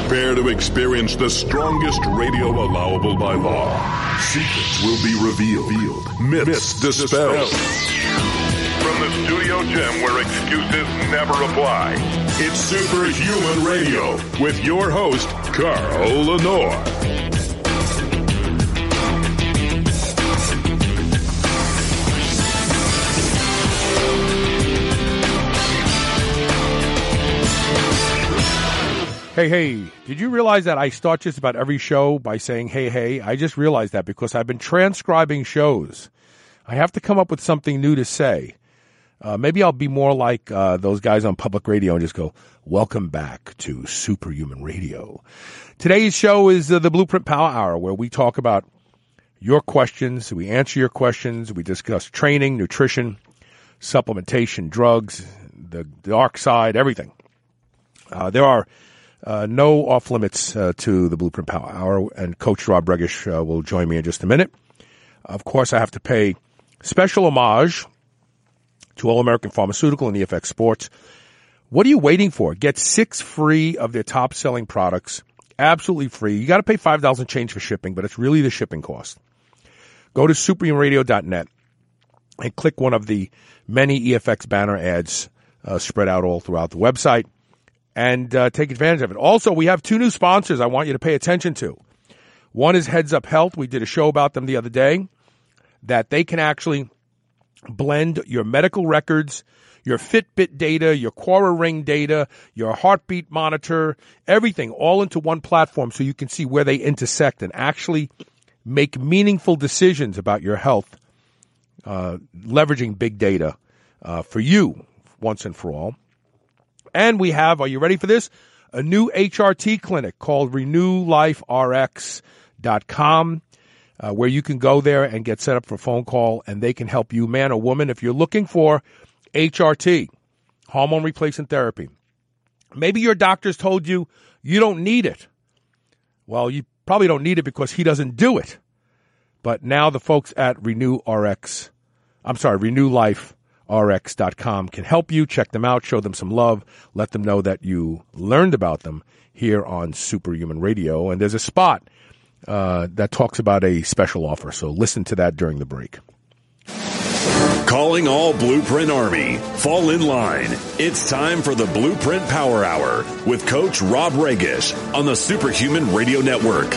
Prepare to experience the strongest radio allowable by law. Secrets will be revealed. Myths dispelled. From the studio gym where excuses never apply, it's Superhuman Radio with your host, Carl Lenore. Hey, did you realize that I start just about every show by saying, hey? I just realized that because I've been transcribing shows. I have to come up with something new to say. Maybe I'll be more like those guys on public radio and just go, welcome back to Superhuman Radio. Today's show is the Blueprint Power Hour, where we talk about your questions, we answer your questions, we discuss training, nutrition, supplementation, drugs, the dark side, everything. There are no off limits to the Blueprint Power Hour, and Coach Rob Regish will join me in just a minute. Of course, I have to pay special homage to All American Pharmaceutical and EFX Sports. What are you waiting for? Get 6 free of their top-selling products, absolutely free. You got to pay $5 change for shipping, but it's really the shipping cost. Go to superhumanradio.net and click one of the many EFX banner ads spread out all throughout the website. And take advantage of it. Also, we have 2 new sponsors I want you to pay attention to. One is Heads Up Health. We did a show about them the other day, that they can actually blend your medical records, your Fitbit data, your Quora Ring data, your heartbeat monitor, everything all into one platform so you can see where they intersect and actually make meaningful decisions about your health, leveraging big data for you once and for all. And we have, are you ready for this? A new HRT clinic called RenewLifeRx.com, where you can go there and get set up for a phone call, and they can help you, man or woman, if you're looking for HRT, hormone replacement therapy. Maybe your doctor's told you you don't need it. Well, you probably don't need it because he doesn't do But now the folks at RenewLifeRx.com can help you. Check them out, show them some love, let them know that you learned about them here on Superhuman Radio. And there's a spot that talks about a special offer, so listen to that during the break. Calling all Blueprint Army. Fall in line. It's time for the Blueprint Power Hour with Coach Rob Regish on the Superhuman Radio Network.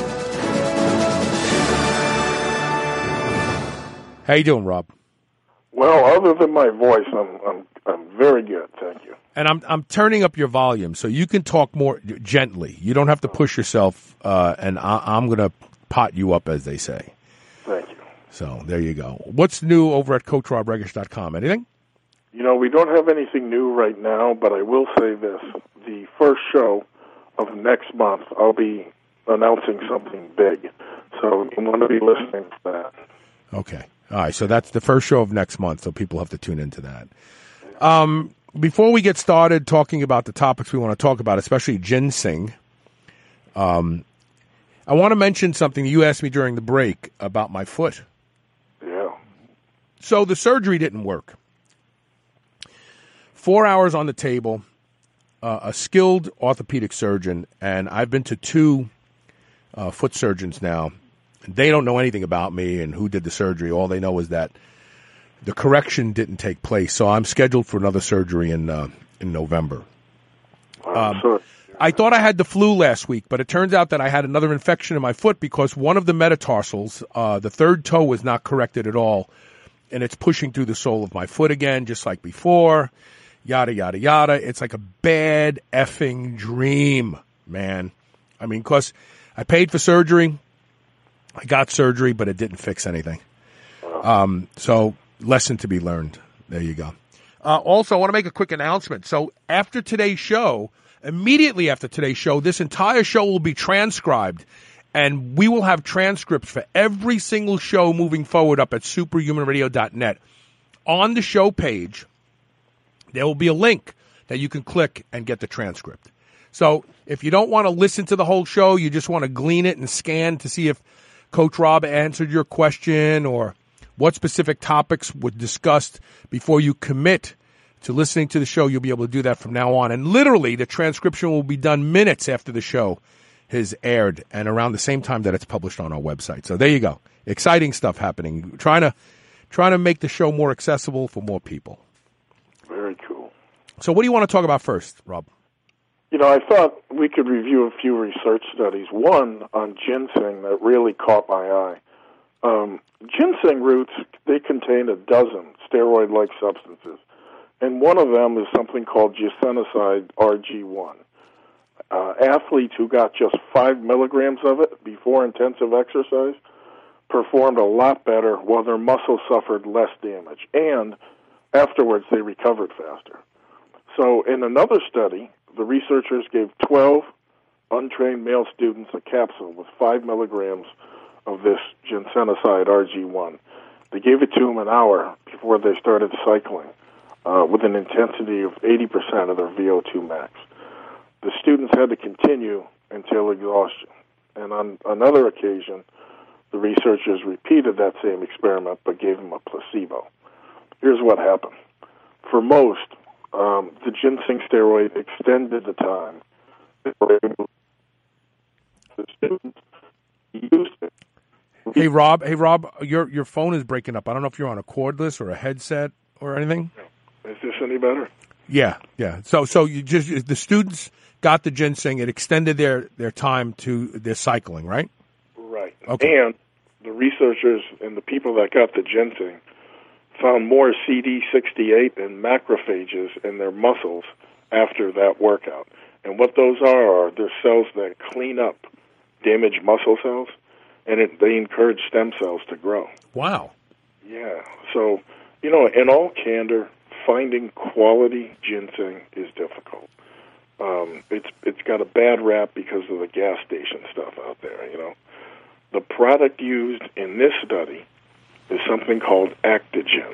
How you doing, Rob? Well, other than my voice, I'm very good, thank you. And I'm turning up your volume so you can talk more gently. You don't have to push yourself, and I'm going to pot you up, as they say. Thank you. So there you go. What's new over at CoachRobRegish.com? Anything? You know, we don't have anything new right now, but I will say this. The first show of next month, I'll be announcing something big. So you want to be listening to that. Okay. All right, so that's the first show of next month, so people have to tune into that. Before we get started talking about the topics we want to talk about, especially ginseng, I want to mention something you asked me during the break about my foot. Yeah. So the surgery didn't work. 4 hours on the table, a skilled orthopedic surgeon, and I've been to 2 foot surgeons now. They don't know anything about me and who did the surgery. All they know is that the correction didn't take place. So I'm scheduled for another surgery in November. I thought I had the flu last week, but it turns out that I had another infection in my foot because one of the metatarsals, the third toe, was not corrected at all, and it's pushing through the sole of my foot again, just like before. Yada, yada, yada. It's like a bad effing dream, man. I mean, because I paid for surgery. I got surgery, but it didn't fix anything. So lesson to be learned. There you go. Also, I want to make a quick announcement. So after today's show, immediately after today's show, this entire show will be transcribed, and we will have transcripts for every single show moving forward up at superhumanradio.net. On the show page, there will be a link that you can click and get the transcript. So if you don't want to listen to the whole show, you just want to glean it and scan to see if Coach Rob answered your question or what specific topics were discussed before you commit to listening to the show, you'll be able to do that from now on. And literally, the transcription will be done minutes after the show has aired and around the same time that it's published on our website. So there you go. Exciting stuff happening. Trying to make the show more accessible for more people. Very cool. So what do you want to talk about first, Rob? I thought we could review a few research studies. One on ginseng that really caught my eye. Ginseng roots, they contain a dozen steroid-like substances, and one of them is something called ginsenoside RG1. Athletes who got just 5 milligrams of it before intensive exercise performed a lot better while their muscles suffered less damage, and afterwards they recovered faster. So in another study, the researchers gave 12 untrained male students a capsule with 5 milligrams of this ginsenoside RG1. They gave it to them an hour before they started cycling with an intensity of 80% of their VO2 max. The students had to continue until exhaustion. And on another occasion, the researchers repeated that same experiment but gave them a placebo. Here's what happened. For most, the ginseng steroid extended the time they were able the students used it. Hey Rob, your phone is breaking up. I don't know if you're on a cordless or a headset or anything. Is this any better? Yeah. So you just the students got the ginseng. It extended their time to their cycling, right? Right. Okay. And the researchers and the people that got the ginseng found more CD68 and macrophages in their muscles after that workout. And what those are they're cells that clean up damaged muscle cells, and they encourage stem cells to grow. Wow. Yeah. So, in all candor, finding quality ginseng is difficult. It's got a bad rap because of the gas station stuff out there, The product used in this study is something called Actigin,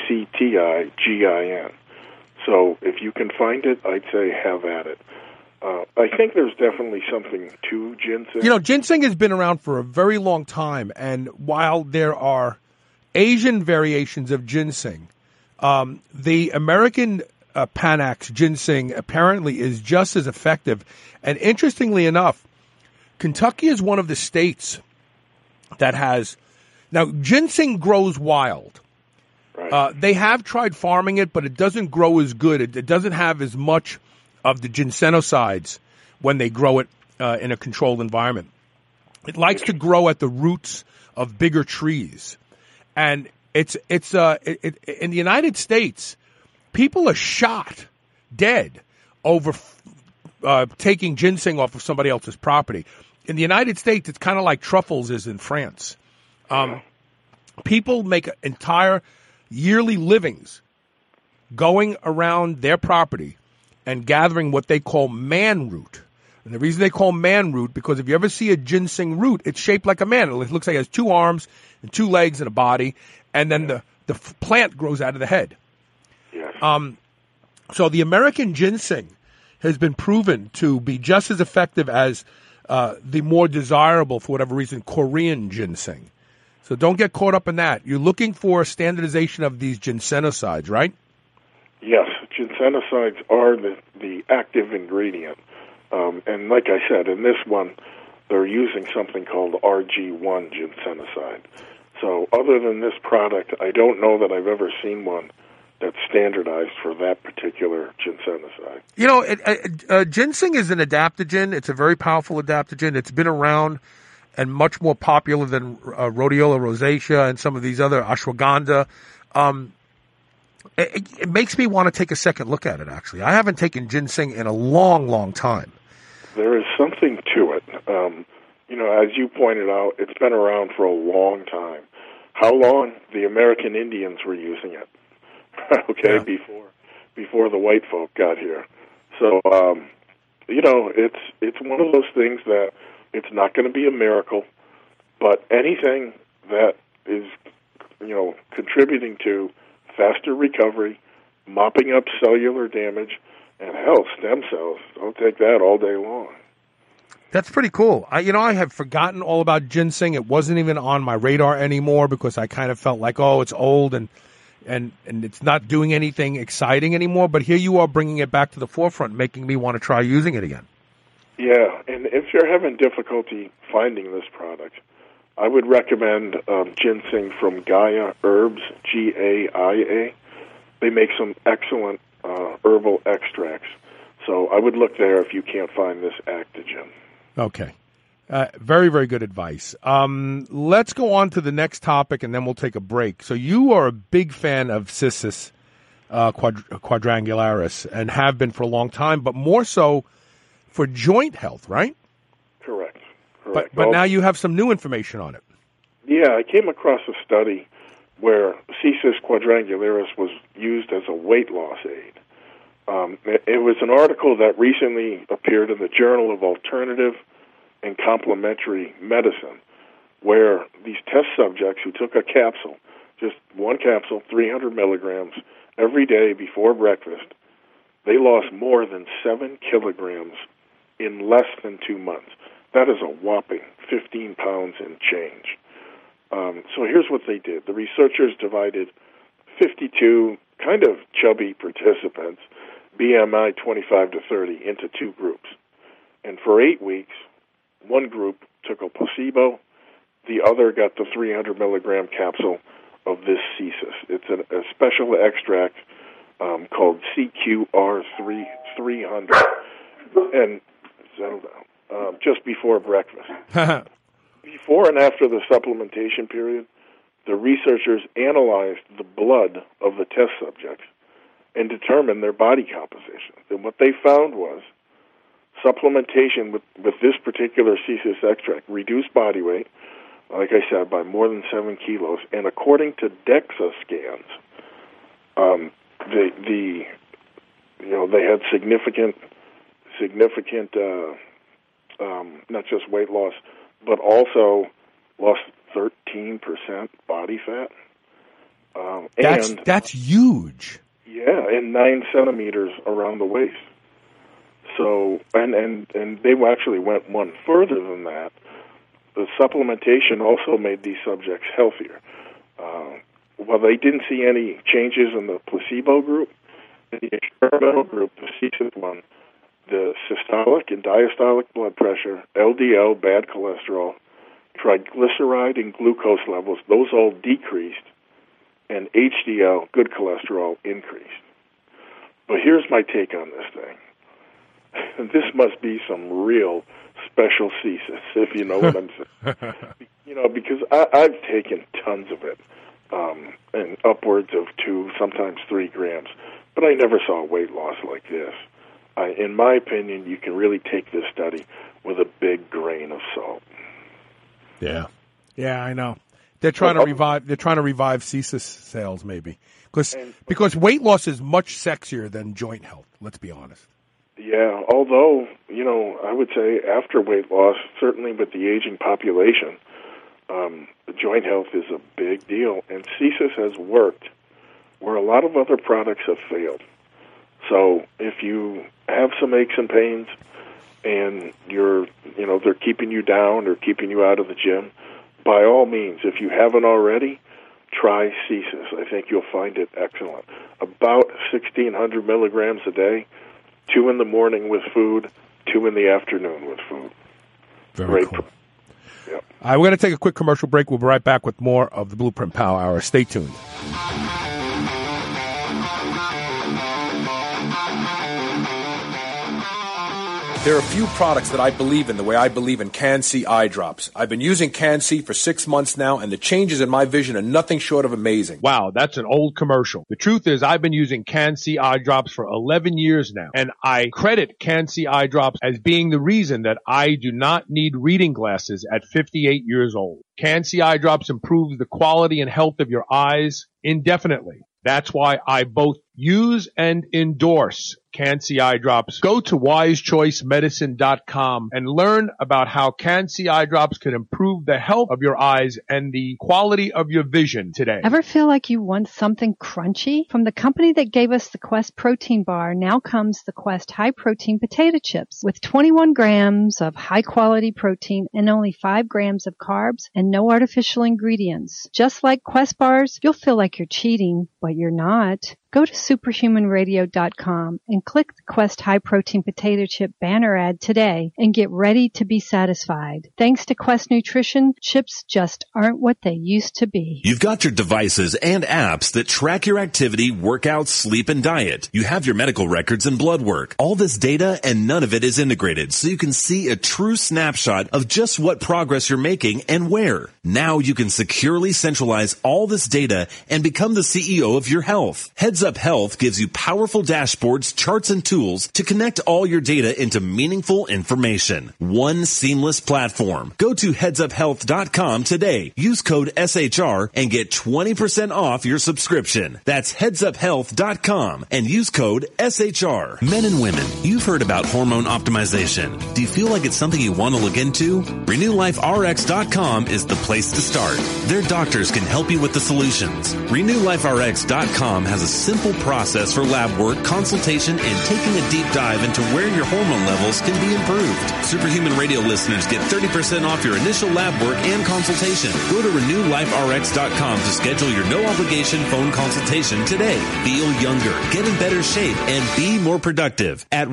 Actigin. So if you can find it, I'd say have at it. I think there's definitely something to ginseng. Ginseng has been around for a very long time, and while there are Asian variations of ginseng, the American Panax ginseng apparently is just as effective. And interestingly enough, Kentucky is one of the states that has... Now, ginseng grows wild. Right. They have tried farming it, but it doesn't grow as good. It doesn't have as much of the ginsenosides when they grow it in a controlled environment. It likes to grow at the roots of bigger trees. And it's in the United States, people are shot dead over taking ginseng off of somebody else's property. In the United States, it's kind of like truffles is in France. People make entire yearly livings going around their property and gathering what they call man root. And the reason they call man root, because if you ever see a ginseng root, it's shaped like a man. It looks like it has 2 arms and 2 legs and a body, and then the plant grows out of the head. Yes. So the American ginseng has been proven to be just as effective as the more desirable, for whatever reason, Korean ginseng. So don't get caught up in that. You're looking for standardization of these ginsenosides, right? Yes, ginsenosides are the active ingredient. And like I said, in this one, they're using something called RG1 ginsenoside. So other than this product, I don't know that I've ever seen one that's standardized for that particular ginsenoside. Ginseng is an adaptogen. It's a very powerful adaptogen. It's been around and much more popular than rhodiola rosacea and some of these other ashwagandha. It makes me want to take a second look at it, actually. I haven't taken ginseng in a long, long time. There is something to it. As you pointed out, it's been around for a long time. How long? The American Indians were using it. Okay, yeah. Before the white folk got here. So, it's one of those things that it's not going to be a miracle, but anything that is, contributing to faster recovery, mopping up cellular damage, and stem cells, I'll take that all day long. That's pretty cool. I have forgotten all about ginseng. It wasn't even on my radar anymore because I kind of felt like, it's old and and it's not doing anything exciting anymore. But here you are bringing it back to the forefront, making me want to try using it again. Yeah, and if you're having difficulty finding this product, I would recommend ginseng from Gaia Herbs, Gaia. They make some excellent herbal extracts. So I would look there if you can't find this Actogen. Okay. Very, very good advice. Let's go on to the next topic, and then we'll take a break. So you are a big fan of Cissus quadrangularis and have been for a long time, but more so for joint health, right? Correct. But now you have some new information on it. Yeah, I came across a study where Cissus quadrangularis was used as a weight loss aid. It was an article that recently appeared in the Journal of Alternative and Complementary Medicine, where these test subjects who took a capsule, just one capsule, 300 milligrams, every day before breakfast, they lost more than 7 kilograms in less than 2 months. That is a whopping 15 pounds and change. So here's what they did. The researchers divided 52 kind of chubby participants, BMI 25 to 30, into 2 groups. And for 8 weeks, one group took a placebo, the other got the 300 milligram capsule of this Cissus. It's a special extract called CQR300, and just before breakfast. Before and after the supplementation period, the researchers analyzed the blood of the test subjects and determined their body composition. And what they found was supplementation with this particular Cissus extract reduced body weight, like I said, by more than 7 kilos. And according to DEXA scans, they had significant, not just weight loss, but also lost 13% body fat. That's huge. Yeah, and 9 centimeters around the waist. So, and they actually went one further than that. The supplementation also made these subjects healthier. While they didn't see any changes in the placebo group, in the experimental group, the Cissus one, the systolic and diastolic blood pressure, LDL, bad cholesterol, triglyceride and glucose levels, those all decreased, and HDL, good cholesterol, increased. But here's my take on this thing. This must be some real special Cissus, if you know what I'm saying. Because I've taken tons of it, and upwards of 2, sometimes 3 grams, but I never saw weight loss like this. In my opinion, you can really take this study with a big grain of salt. Yeah, I know. They're trying to revive. They're trying to revive Cissus sales, maybe, because weight loss is much sexier than joint health. Let's be honest. Yeah, although I would say after weight loss, certainly with the aging population, joint health is a big deal, and Cissus has worked where a lot of other products have failed. So if you have some aches and pains, and they're keeping you down or keeping you out of the gym, by all means, if you haven't already, try Cissus. I think you'll find it excellent. About 1,600 milligrams a day, 2 in the morning with food, 2 in the afternoon with food. Very cool. Yep. All right, we're going to take a quick commercial break. We'll be right back with more of the Blueprint Power Hour. Stay tuned. There are a few products that I believe in the way I believe in Can-C eye drops. I've been using Can-C for 6 months now, and the changes in my vision are nothing short of amazing. Wow, that's an old commercial. The truth is I've been using Can-C eye drops for 11 years now, and I credit Can-C eye drops as being the reason that I do not need reading glasses at 58 years old. Can-C eye drops improves the quality and health of your eyes indefinitely. That's why I both use and endorse Can-C eye drops. Go to wisechoicemedicine.com and learn about how Can-C eye drops could improve the health of your eyes and the quality of your vision today. Ever feel like you want something crunchy? From the company that gave us the Quest protein bar, now comes the Quest high protein potato chips with 21 grams of high quality protein and only 5 grams of carbs and no artificial ingredients. Just like Quest bars, you'll feel like you're cheating, but you're not. Go to superhumanradio.com and click the Quest High Protein Potato Chip banner ad today and get ready to be satisfied. Thanks to Quest Nutrition, chips just aren't what they used to be. You've got your devices and apps that track your activity, workouts, sleep, and diet. You have your medical records and blood work. All this data and none of it is integrated, so you can see a true snapshot of just what progress you're making and where. Now you can securely centralize all this data and become the CEO of your health. Heads Up Health gives you powerful dashboards, charts, and tools to connect all your data into meaningful information. One seamless platform. Go to headsuphealth.com today. Use code SHR and get 20% off your subscription. That's headsuphealth.com and use code SHR. Men and women, you've heard about hormone optimization. Do you feel like it's something you want to look into? RenewLifeRx.com is the place to start. Their doctors can help you with the solutions. RenewLifeRx.com has a simple process for lab work, consultation, and taking a deep dive into where your hormone levels can be improved. Superhuman Radio listeners get 30% off your initial lab work and consultation. Go to RenewLifeRx.com to schedule your no-obligation phone consultation today. Feel younger, get in better shape, and be more productive at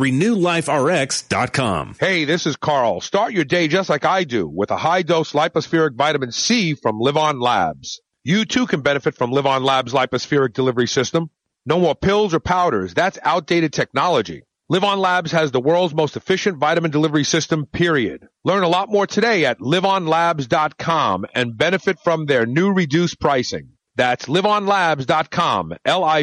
RenewLifeRx.com. Hey, this is Carl. Start your day just like I do with a high-dose lipospheric vitamin C from Live On Labs. You too can benefit from Live On Labs' lipospheric delivery system. No more pills or powders. That's outdated technology. Live On Labs has the world's most efficient vitamin delivery system, period. Learn a lot more today at liveonlabs.com and benefit from their new reduced pricing. That's liveonlabs.com,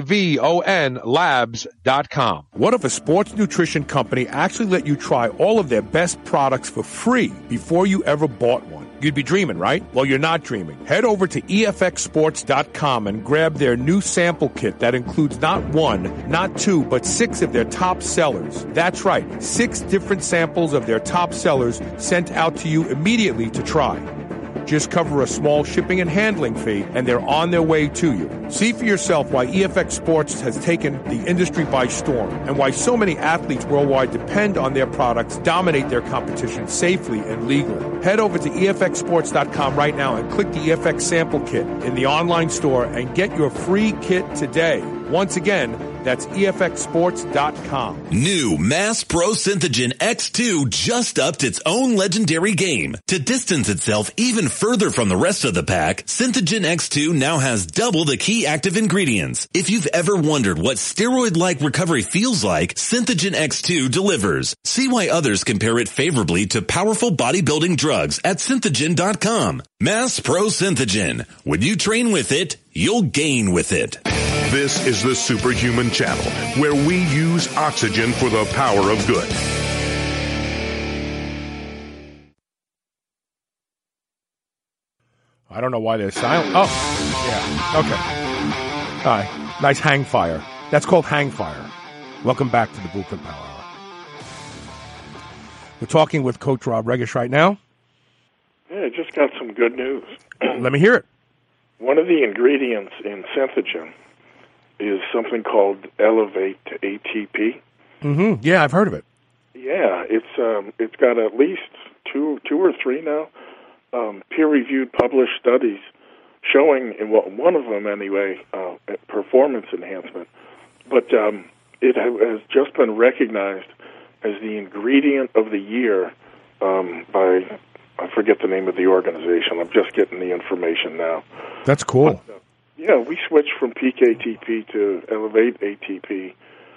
Livon labs.com. What if a sports nutrition company actually let you try all of their best products for free before you ever bought one? You'd be dreaming, right? Well, you're not dreaming. Head over to EFXsports.com and grab their new sample kit that includes not 1, not 2, but 6 of their top sellers. That's right, 6 different samples of their top sellers sent out to you immediately to try. Just cover a small shipping and handling fee, and they're on their way to you. See for yourself why EFX Sports has taken the industry by storm and why so many athletes worldwide depend on their products, dominate their competition safely and legally. Head over to EFXsports.com right now and click the EFX sample kit in the online store and get your free kit today. Once again, that's EFXsports.com. New Mass Pro Synthogen X2 just upped its own legendary game. To distance itself even further from the rest of the pack, Synthogen X2 now has double the key active ingredients. If you've ever wondered what steroid-like recovery feels like, Synthogen X2 delivers. See why others compare it favorably to powerful bodybuilding drugs at Synthogen.com. Mass Pro Synthogen. When you train with it, you'll gain with it. This is the Superhuman Channel, where we use oxygen for the power of good. I don't know why they're silent. Oh, yeah. Okay. All right. Nice hang fire. That's called hang fire. Welcome back to the Bulletin Power Hour. We're talking with Coach Rob Regish right now. Yeah, I just got some good news. Let me hear it. One of the ingredients in Synthogen is something called Elevate ATP. Mm-hmm. Yeah, I've heard of it. Yeah, it's got at least two or three now peer-reviewed published studies showing, in one of them anyway, performance enhancement. But it has just been recognized as the ingredient of the year by, I forget the name of the organization. I'm just getting the information now. That's cool. But, yeah, we switched from Peak ATP to Elevate ATP,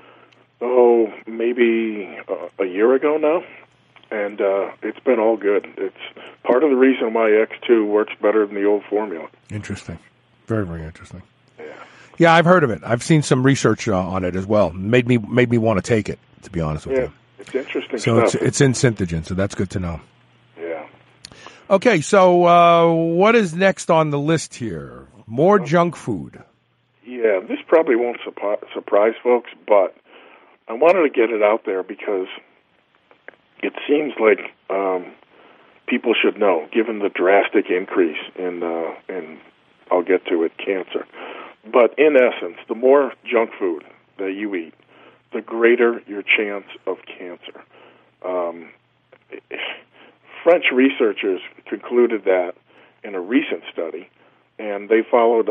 maybe a year ago now, and it's been all good. It's part of the reason why X2 works better than the old formula. Interesting. Very, very interesting. Yeah. Yeah, I've heard of it. I've seen some research on it as well. Made me want to take it, to be honest with you. It's interesting so stuff. it's in Synthogen, so that's good to know. Yeah. Okay, so what is next on the list here? More junk food. Yeah, this probably won't surprise folks, but I wanted to get it out there because it seems like people should know, given the drastic increase in I'll get to it, cancer. But in essence, the more junk food that you eat, the greater your chance of cancer. French researchers concluded that in a recent study, and they followed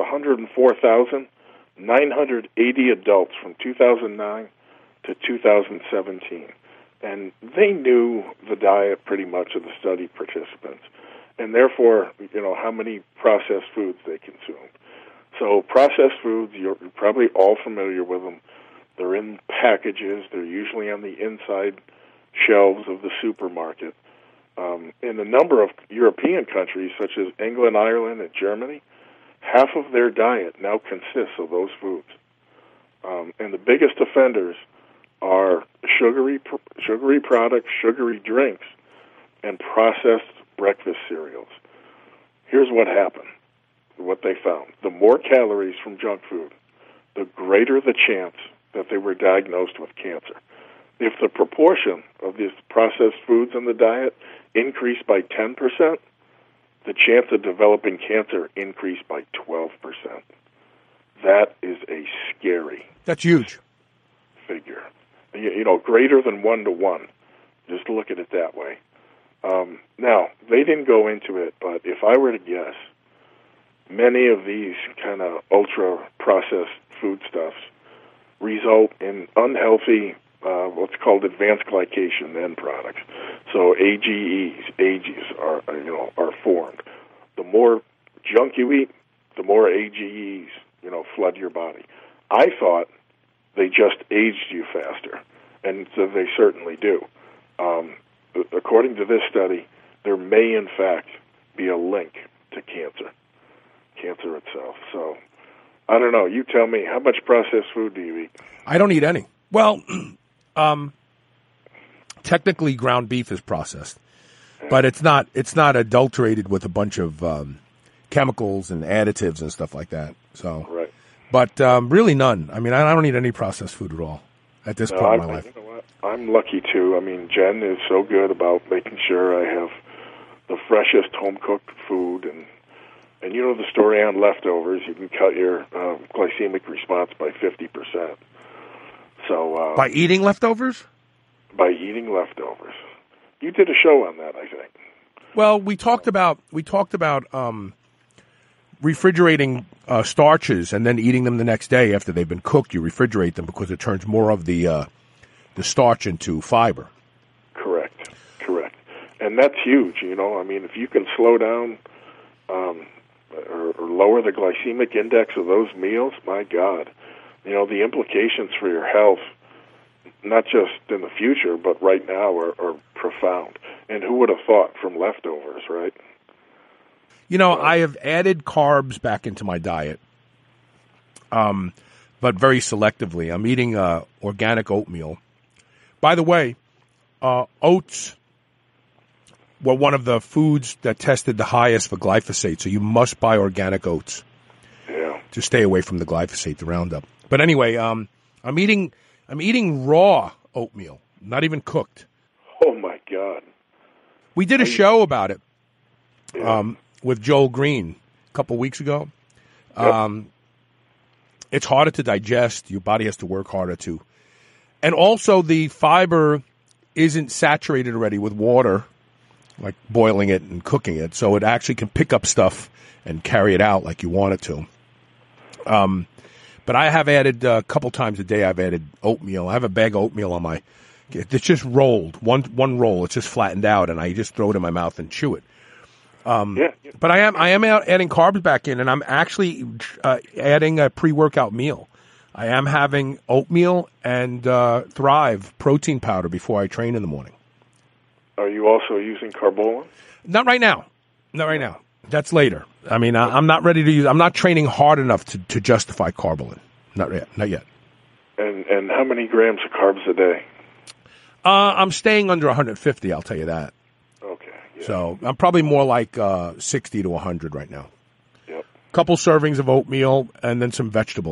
104,980 adults from 2009 to 2017. And they knew the diet pretty much of the study participants, and therefore, how many processed foods they consumed. So processed foods, you're probably all familiar with them. They're in packages. They're usually on the inside shelves of the supermarket. In a number of European countries, such as England, Ireland, and Germany, half of their diet now consists of those foods. And the biggest offenders are sugary products, sugary drinks, and processed breakfast cereals. Here's what happened, what they found. The more calories from junk food, the greater the chance that they were diagnosed with cancer. If the proportion of these processed foods in the diet increased by 10%, the chance of developing cancer increased by 12%. That is a scary. That's huge. Figure. Greater than 1 to 1. Just look at it that way. Now, they didn't go into it, but if I were to guess, many of these kind of ultra-processed foodstuffs result in unhealthy, what's called advanced glycation end products. So AGEs are formed. The more junk you eat, the more AGEs flood your body. I thought they just aged you faster, and so they certainly do. According to this study, there may in fact be a link to cancer itself. So I don't know. You tell me, how much processed food do you eat? I don't eat any. Well, technically ground beef is processed, but it's not adulterated with a bunch of chemicals and additives and stuff like that. So, right. But really none. I mean, I don't eat any processed food at all at this point in my life. You know what? I'm lucky too. I mean, Jen is so good about making sure I have the freshest home-cooked food, and the story on leftovers. You can cut your glycemic response by 50%. So by eating leftovers? By eating leftovers. You did a show on that, I think. Well, we talked about refrigerating starches and then eating them the next day after they've been cooked. You refrigerate them because it turns more of the starch into fiber. Correct. And that's huge, I mean, if you can slow down or lower the glycemic index of those meals, my God, the implications for your health, not just in the future, but right now are profound. And who would have thought from leftovers, right? I have added carbs back into my diet, but very selectively. I'm eating organic oatmeal. By the way, oats were one of the foods that tested the highest for glyphosate, so you must buy organic oats to stay away from the glyphosate, the Roundup. But anyway, I'm eating raw oatmeal, not even cooked. Oh my God! We did a show about it with Joel Green a couple weeks ago. Yep. It's harder to digest. Your body has to work harder to. And also the fiber isn't saturated already with water, like boiling it and cooking it, so it actually can pick up stuff and carry it out like you want it to. But I have added a couple times a day. I've added oatmeal. I have a bag of oatmeal on my. It's just rolled, one roll. It's just flattened out, and I just throw it in my mouth and chew it. But I am adding carbs back in, and I'm actually adding a pre-workout meal. I am having oatmeal and Thrive protein powder before I train in the morning. Are you also using Carbolin? Not right now. That's later. I mean, I'm not ready to use. I'm not training hard enough to justify Carbolin. Not yet. And how many grams of carbs a day? I'm staying under 150. I'll tell you that. Okay. Yeah. So I'm probably more like 60 to 100 right now. Yep. Couple servings of oatmeal and then some vegetables.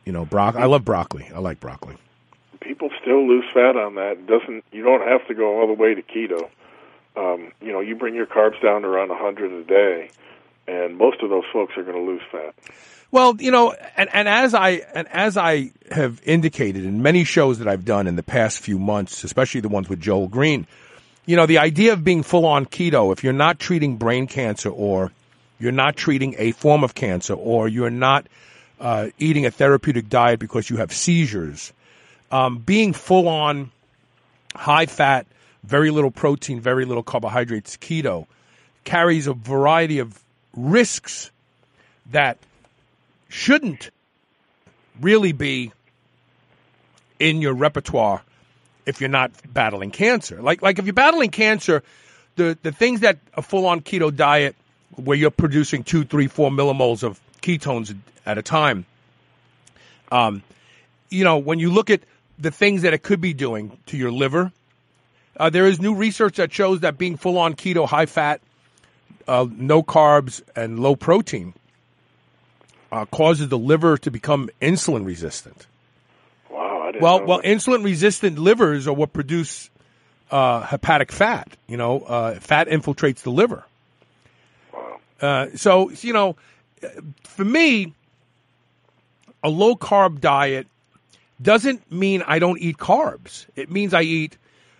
I love broccoli. I like broccoli. People still lose fat on that. You don't have to go all the way to keto. You bring your carbs down to around 100 a day, and most of those folks are going to lose fat. Well, and as I have indicated in many shows that I've done in the past few months, especially the ones with Joel Green, the idea of being full on keto, if you're not treating brain cancer, or you're not treating a form of cancer, or you're not eating a therapeutic diet because you have seizures, being full on high fat, very little protein, very little carbohydrates keto carries a variety of risks that shouldn't really be in your repertoire if you're not battling cancer. Like if you're battling cancer, the things that a full-on keto diet where you're producing 2, 3, 4 millimoles of ketones at a time, when you look at the things that it could be doing to your liver, there is new research that shows that being full-on keto, high fat, no carbs, and low protein causes the liver to become insulin resistant. Wow, I didn't know that. Insulin resistant livers are what produce hepatic fat. Fat infiltrates the liver. Wow. So for me, a low carb diet doesn't mean I don't eat carbs. It means I eat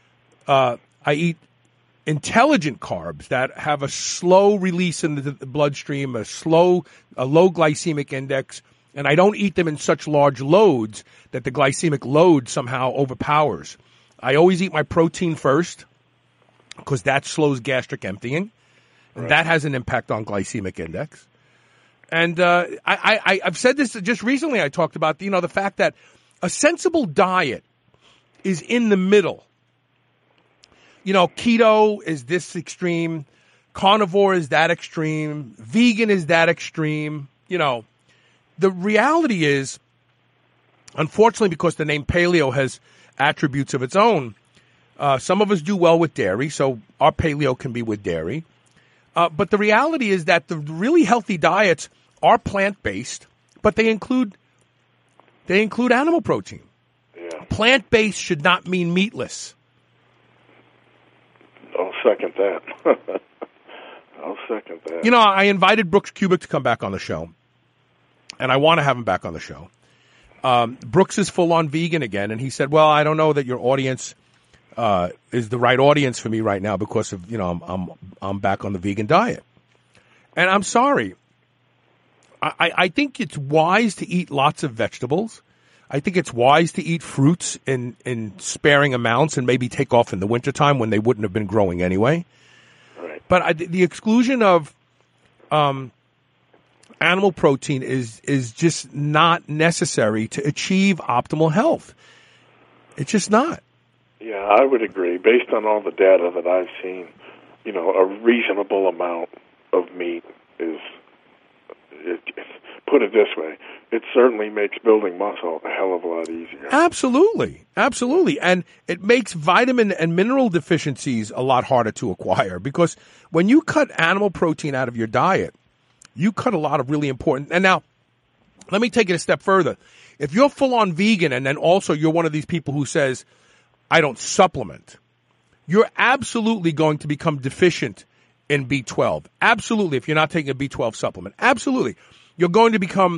intelligent carbs that have a slow release in the bloodstream, a low glycemic index, and I don't eat them in such large loads that the glycemic load somehow overpowers. I always eat my protein first because that slows gastric emptying, and that has an impact on glycemic index. And I've said this just recently. I talked about the fact that a sensible diet is in the middle. Keto is this extreme, carnivore is that extreme, vegan is that extreme. The reality is, unfortunately, because the name paleo has attributes of its own, some of us do well with dairy, so our paleo can be with dairy. But the reality is that the really healthy diets are plant-based, but they include animal protein. Yeah. Plant-based should not mean meatless. I'll second that. I'll second that. I invited Brooks Kubik to come back on the show, and I want to have him back on the show. Brooks is full-on vegan again, and he said, well, I don't know that your audience is the right audience for me right now because of, I'm back on the vegan diet. And I'm sorry. I think it's wise to eat lots of vegetables. I think it's wise to eat fruits in sparing amounts and maybe take off in the wintertime when they wouldn't have been growing anyway. Right. But the exclusion of animal protein is just not necessary to achieve optimal health. It's just not. Yeah, I would agree. Based on all the data that I've seen, a reasonable amount of meat is, put it this way, it certainly makes building muscle a hell of a lot easier. Absolutely. Absolutely. And it makes vitamin and mineral deficiencies a lot harder to acquire because when you cut animal protein out of your diet, you cut a lot of really important. And now, let me take it a step further. If you're full-on vegan and then also you're one of these people who says, I don't supplement, you're absolutely going to become deficient in B12. Absolutely. If you're not taking a B12 supplement. Absolutely. You're going to become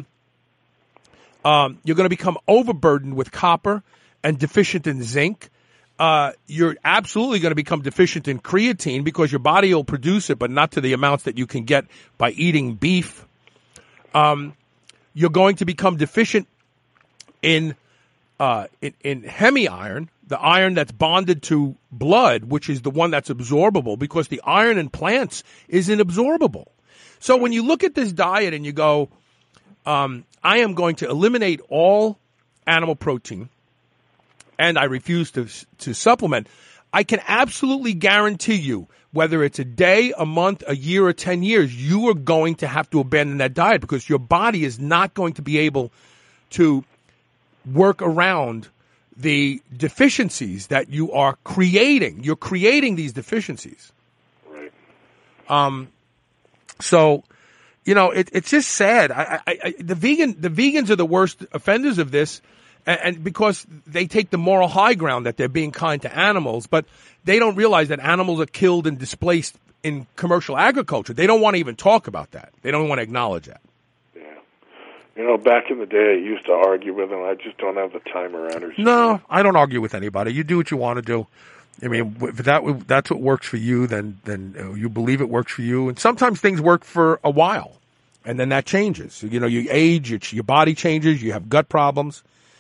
overburdened with copper and deficient in zinc. You're absolutely going to become deficient in creatine because your body will produce it, but not to the amounts that you can get by eating beef. You're going to become deficient in hemi-iron, the iron that's bonded to blood, which is the one that's absorbable because the iron in plants is inabsorbable. So when you look at this diet and you go, I am going to eliminate all animal protein and I refuse to supplement, I can absolutely guarantee you, whether it's a day, a month, a year, or 10 years, you are going to have to abandon that diet because your body is not going to be able to work around the deficiencies that you are creating. You're creating these deficiencies. Right. So, it's just sad. The vegans are the worst offenders of this, and because they take the moral high ground that they're being kind to animals, but they don't realize that animals are killed and displaced in commercial agriculture. They don't want to even talk about that. They don't want to acknowledge that. Yeah. Back in the day, I used to argue with them. I just don't have the time or energy. No, I don't argue with anybody. You do what you want to do. I mean, if that's what works for you, then you believe it works for you. And sometimes things work for a while, and then that changes. You age, your body changes, you have gut problems.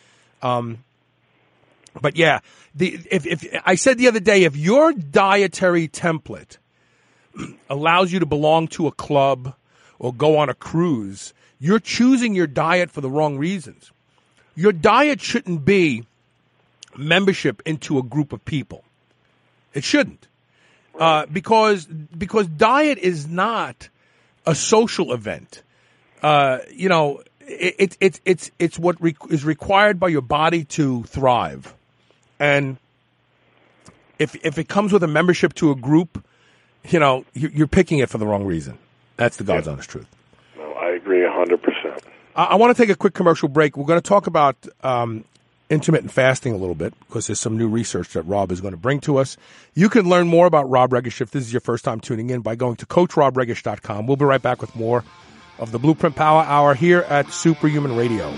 But yeah, if I said the other day, if your dietary template allows you to belong to a club or go on a cruise, you're choosing your diet for the wrong reasons. Your diet shouldn't be membership into a group of people. It shouldn't, because diet is not a social event. It's what is required by your body to thrive, and if it comes with a membership to a group, you're picking it for the wrong reason. That's the God's honest truth. No, I agree 100%. I want to take a quick commercial break. We're going to talk about intermittent fasting a little bit because there's some new research that Rob is going to bring to us. You can learn more about Rob Regish if this is your first time tuning in by going to CoachRobRegish.com. We'll be right back with more of the Blueprint Power Hour here at Superhuman Radio.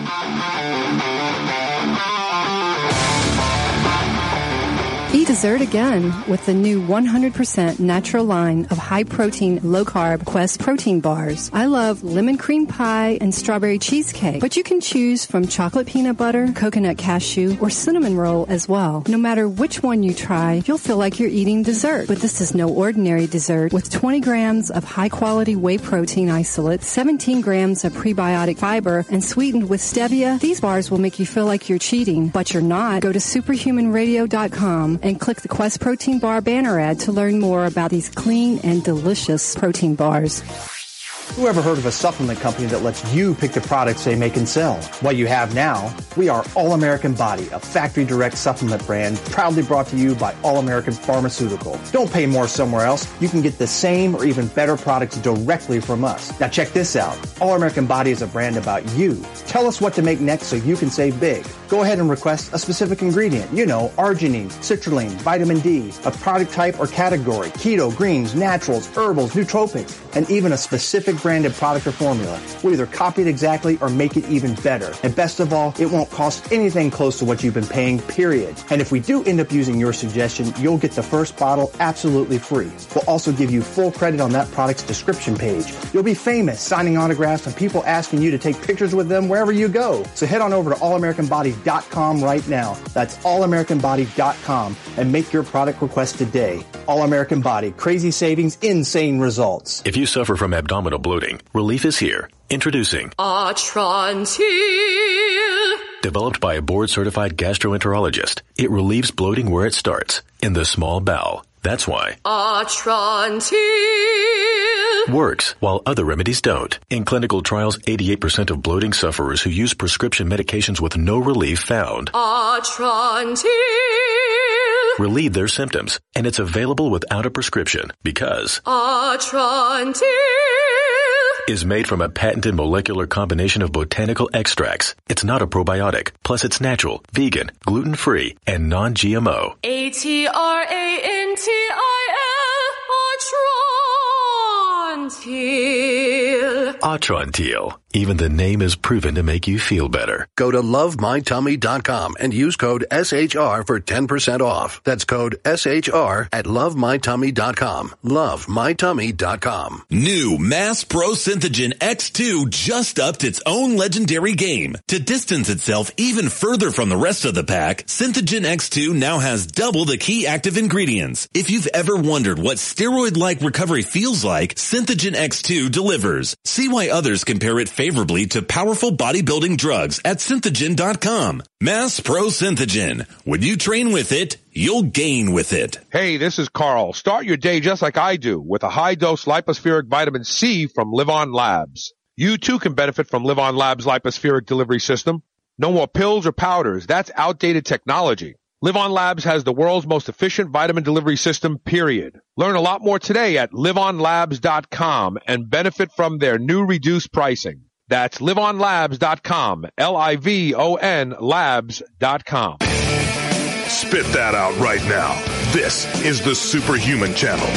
Eat dessert again with the new 100% natural line of high-protein, low-carb Quest protein bars. I love lemon cream pie and strawberry cheesecake, but you can choose from chocolate peanut butter, coconut cashew, or cinnamon roll as well. No matter which one you try, you'll feel like you're eating dessert. But this is no ordinary dessert. With 20 grams of high-quality whey protein isolate, 17 grams of prebiotic fiber, and sweetened with stevia, these bars will make you feel like you're cheating, but you're not. Go to superhumanradio.com and click the Quest Protein Bar banner ad to learn more about these clean and delicious protein bars. Who ever heard of a supplement company that lets you pick the products they make and sell? What you have now, we are All American Body, a factory direct supplement brand proudly brought to you by All American Pharmaceutical. Don't pay more somewhere else. You can get the same or even better products directly from us. Now check this out. All American Body is a brand about you. Tell us what to make next so you can save big. Go ahead and request a specific ingredient. Arginine, citrulline, vitamin D, a product type or category, keto, greens, naturals, herbals, nootropics, and even a specific branded product or formula. We'll either copy it exactly or make it even better. And best of all, it won't cost anything close to what you've been paying, period. And if we do end up using your suggestion, you'll get the first bottle absolutely free. We'll also give you full credit on that product's description page. You'll be famous signing autographs and people asking you to take pictures with them wherever you go. So head on over to allamericanbody.com right now. That's allamericanbody.com and make your product request today. All American Body. Crazy savings, insane results. If you suffer from abdominal bloating, relief is here. Introducing Atrantil. Developed by a board-certified gastroenterologist, it relieves bloating where it starts, in the small bowel. That's why Atrantil works while other remedies don't. In clinical trials, 88% of bloating sufferers who use prescription medications with no relief found Atrantil relieve their symptoms, and it's available without a prescription because Atrantil is made from a patented molecular combination of botanical extracts. It's not a probiotic. Plus, it's natural, vegan, gluten-free, and non-GMO. Atrantil Atrantil. Atrantil. Even the name is proven to make you feel better. Go to lovemytummy.com and use code SHR for 10% off. That's code SHR at lovemytummy.com. Lovemytummy.com. New Mass Pro Synthogen X2 just upped its own legendary game. To distance itself even further from the rest of the pack, Synthogen X2 now has double the key active ingredients. If you've ever wondered what steroid-like recovery feels like, Synthogen X2 delivers. See why others compare it favorably to powerful bodybuilding drugs at Synthogen.com. Mass Pro Synthogen. When you train with it, you'll gain with it. Hey, this is Carl. Start your day just like I do with a high-dose lipospheric vitamin C from LivOn Labs. You too can benefit from LivOn Labs' lipospheric delivery system. No more pills or powders. That's outdated technology. LivOn Labs has the world's most efficient vitamin delivery system, period. Learn a lot more today at liveonlabs.com and benefit from their new reduced pricing. That's liveonlabs.com, Livon labs.com. Spit that out right now. This is the Superhuman Channel.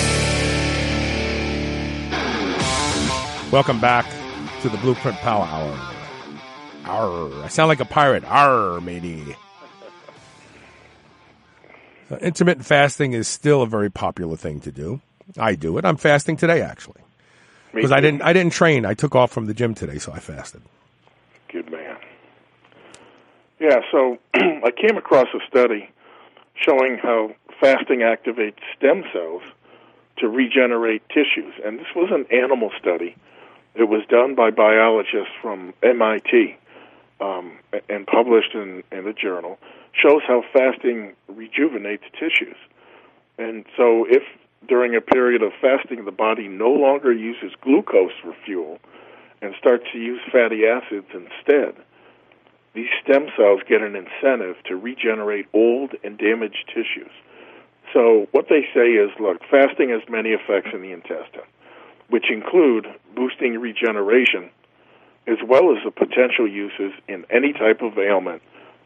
Welcome back to the Blueprint Power Hour. Arr, I sound like a pirate. Arr, matey. Intermittent fasting is still a very popular thing to do. I do it. I'm fasting today, actually, because I didn't train. I took off from the gym today, so I fasted. Good man. Yeah, so I came across a study showing how fasting activates stem cells to regenerate tissues, and this was an animal study. It was done by biologists from MIT and published in a journal. Shows how fasting rejuvenates tissues. And so if during a period of fasting the body no longer uses glucose for fuel and starts to use fatty acids instead, these stem cells get an incentive to regenerate old and damaged tissues. So what they say is, look, fasting has many effects in the intestine, which include boosting regeneration as well as the potential uses in any type of ailment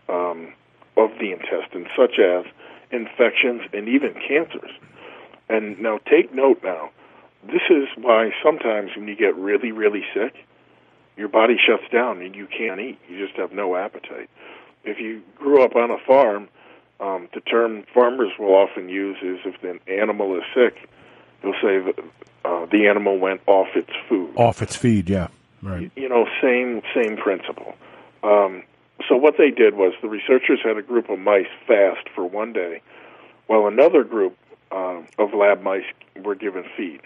of the intestine, such as infections and even cancers. And now take note now, this is why sometimes when you get really, really sick, your body shuts down and you can't eat. You just have no appetite. If you grew up on a farm, the term farmers will often use is if an animal is sick, they'll say that the animal went off its food. Off its feed, yeah. Right. You know, same principle. So what they did was the researchers had a group of mice fast for one day, while another group of lab mice were given feed.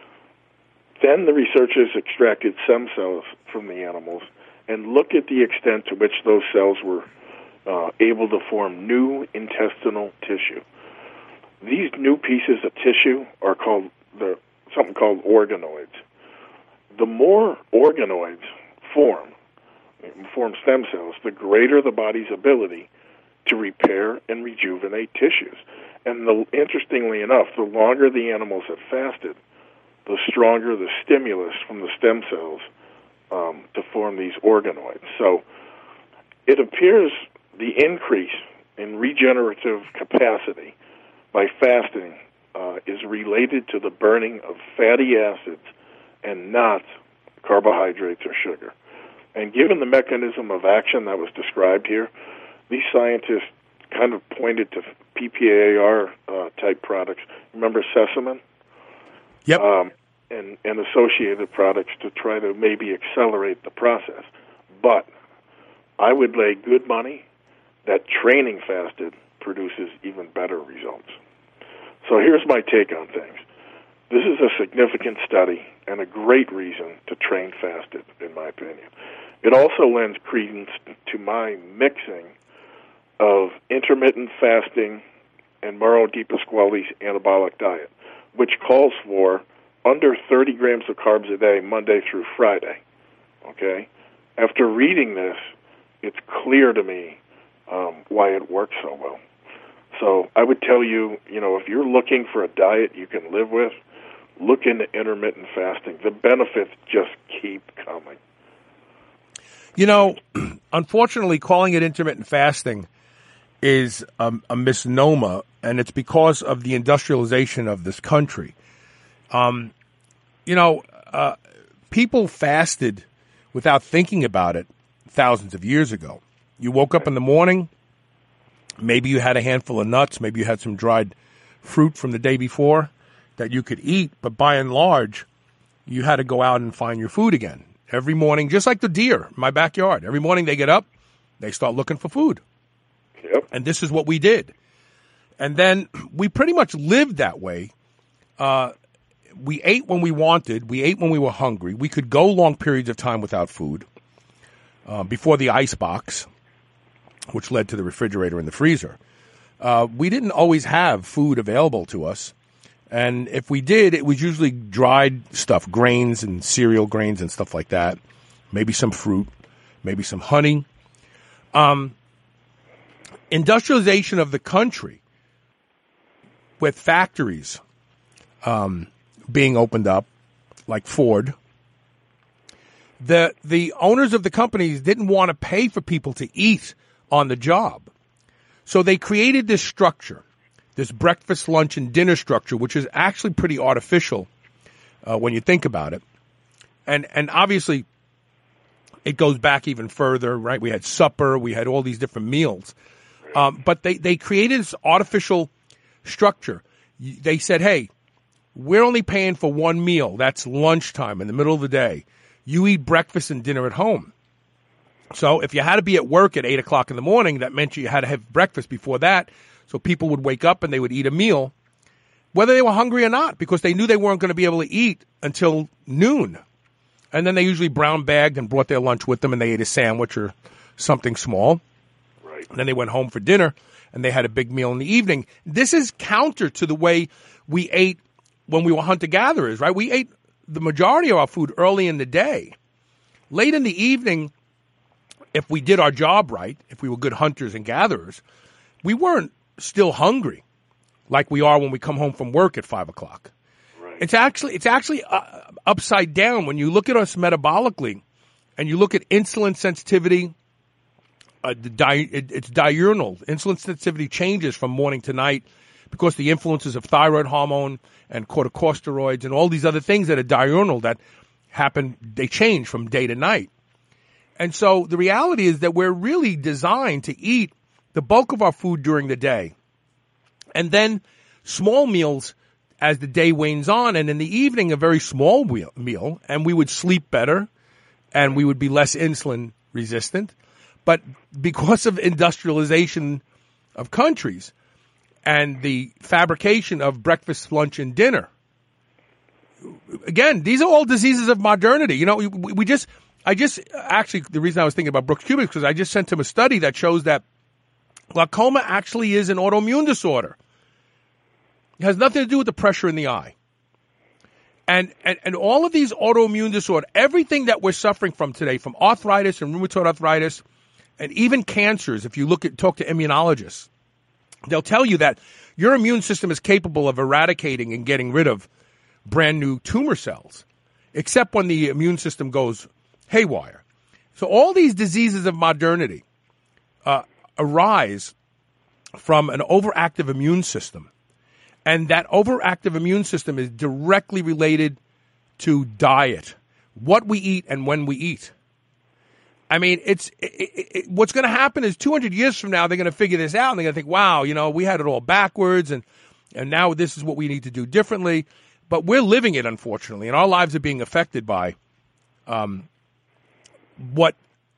Then the researchers extracted stem cells from the animals and looked at the extent to which those cells were able to form new intestinal tissue. These new pieces of tissue are called something called organoids. The more organoids form stem cells, the greater the body's ability to repair and rejuvenate tissues. And interestingly enough, the longer the animals have fasted, the stronger the stimulus from the stem cells to form these organoids. So it appears the increase in regenerative capacity by fasting is related to the burning of fatty acids and not carbohydrates or sugar. And given the mechanism of action that was described here, these scientists kind of pointed to PPAR type products. Remember Sesamin? Yep. And associated products to try to maybe accelerate the process. But I would lay good money that training fasted produces even better results. So here's my take on things. This is a significant study and a great reason to train fasted, in my opinion. It also lends credence to my mixing of intermittent fasting and Mauro Di Pasquale's anabolic diet, which calls for under 30 grams of carbs a day, Monday through Friday. Okay? After reading this, it's clear to me why it works so well. So I would tell you, if you're looking for a diet you can live with, look into intermittent fasting. The benefits just keep coming. Unfortunately, calling it intermittent fasting is a misnomer, and it's because of the industrialization of this country. People fasted without thinking about it thousands of years ago. You woke up in the morning, maybe you had a handful of nuts, maybe you had some dried fruit from the day before that you could eat, but by and large, you had to go out and find your food again. Every morning, just like the deer in my backyard. Every morning they get up, they start looking for food. Yep. And this is what we did. And then we pretty much lived that way. We ate when we wanted. We ate when we were hungry. We could go long periods of time without food before the ice box, which led to the refrigerator and the freezer. We didn't always have food available to us. And if we did, it was usually dried stuff, grains and cereal grains and stuff like that. Maybe some fruit, maybe some honey. Industrialization of the country with factories being opened up, like Ford, the owners of the companies didn't want to pay for people to eat on the job. So they created this structure, this breakfast, lunch, and dinner structure, which is actually pretty artificial when you think about it. And obviously, it goes back even further, right? We had supper, we had all these different meals. But they created this artificial structure. They said, hey, we're only paying for one meal. That's lunchtime in the middle of the day. You eat breakfast and dinner at home. So if you had to be at work at 8 o'clock in the morning, that meant you had to have breakfast before that. So people would wake up and they would eat a meal, whether they were hungry or not, because they knew they weren't going to be able to eat until noon. And then they usually brown bagged and brought their lunch with them, and they ate a sandwich or something small. Right. And then they went home for dinner, and they had a big meal in the evening. This is counter to the way we ate when we were hunter-gatherers, right? We ate the majority of our food early in the day. Late in the evening, if we did our job right, if we were good hunters and gatherers, we weren't still hungry like we are when we come home from work at 5 o'clock. Right. It's actually upside down when you look at us metabolically, and you look at insulin sensitivity. It's diurnal. Insulin sensitivity changes from morning to night because the influences of thyroid hormone and corticosteroids and all these other things that are diurnal that happen, they change from day to night. And so the reality is that we're really designed to eat the bulk of our food during the day, and then small meals as the day wanes on, and in the evening a very small meal, and we would sleep better and we would be less insulin resistant. But because of industrialization of countries and the fabrication of breakfast, lunch, and dinner, again, these are all diseases of modernity. You know, the reason I was thinking about Brooks Kubik is because I just sent him a study that shows that glaucoma actually is an autoimmune disorder. It has nothing to do with the pressure in the eye. And all of these autoimmune disorders, everything that we're suffering from today, from arthritis and rheumatoid arthritis, and even cancers, if you talk to immunologists, they'll tell you that your immune system is capable of eradicating and getting rid of brand new tumor cells, except when the immune system goes haywire. So all these diseases of modernity arise from an overactive immune system. And that overactive immune system is directly related to diet, what we eat and when we eat. I mean, what's going to happen is 200 years from now, they're going to figure this out, and they're going to think, wow, you know, we had it all backwards, and now this is what we need to do differently. But we're living it, unfortunately, and our lives are being affected by what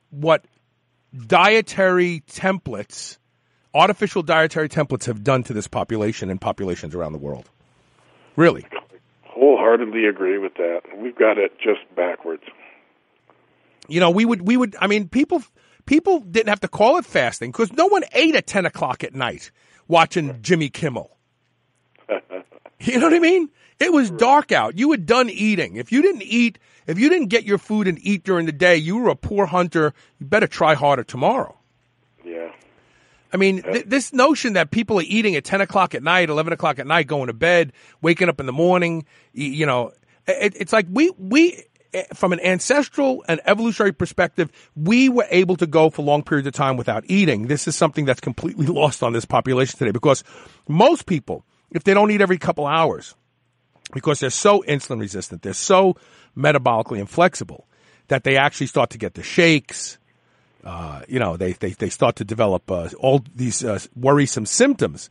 dietary templates, artificial dietary templates have done to this population and populations around the world. Really. Wholeheartedly agree with that. We've got it just backwards. You know, we would, I mean, people didn't have to call it fasting because no one ate at 10 o'clock at night watching Jimmy Kimmel. You know what I mean? It was dark out. You were done eating. If you didn't get your food and eat during the day, you were a poor hunter. You better try harder tomorrow. Yeah. I mean, this notion that people are eating at 10 o'clock at night, 11 o'clock at night, going to bed, waking up in the morning, you know, it's like we from an ancestral and evolutionary perspective, we were able to go for long periods of time without eating. This is something that's completely lost on this population today because most people, if they don't eat every couple hours, because they're so insulin resistant, they're so metabolically inflexible that they actually start to get the shakes. You know, they start to develop all these worrisome symptoms.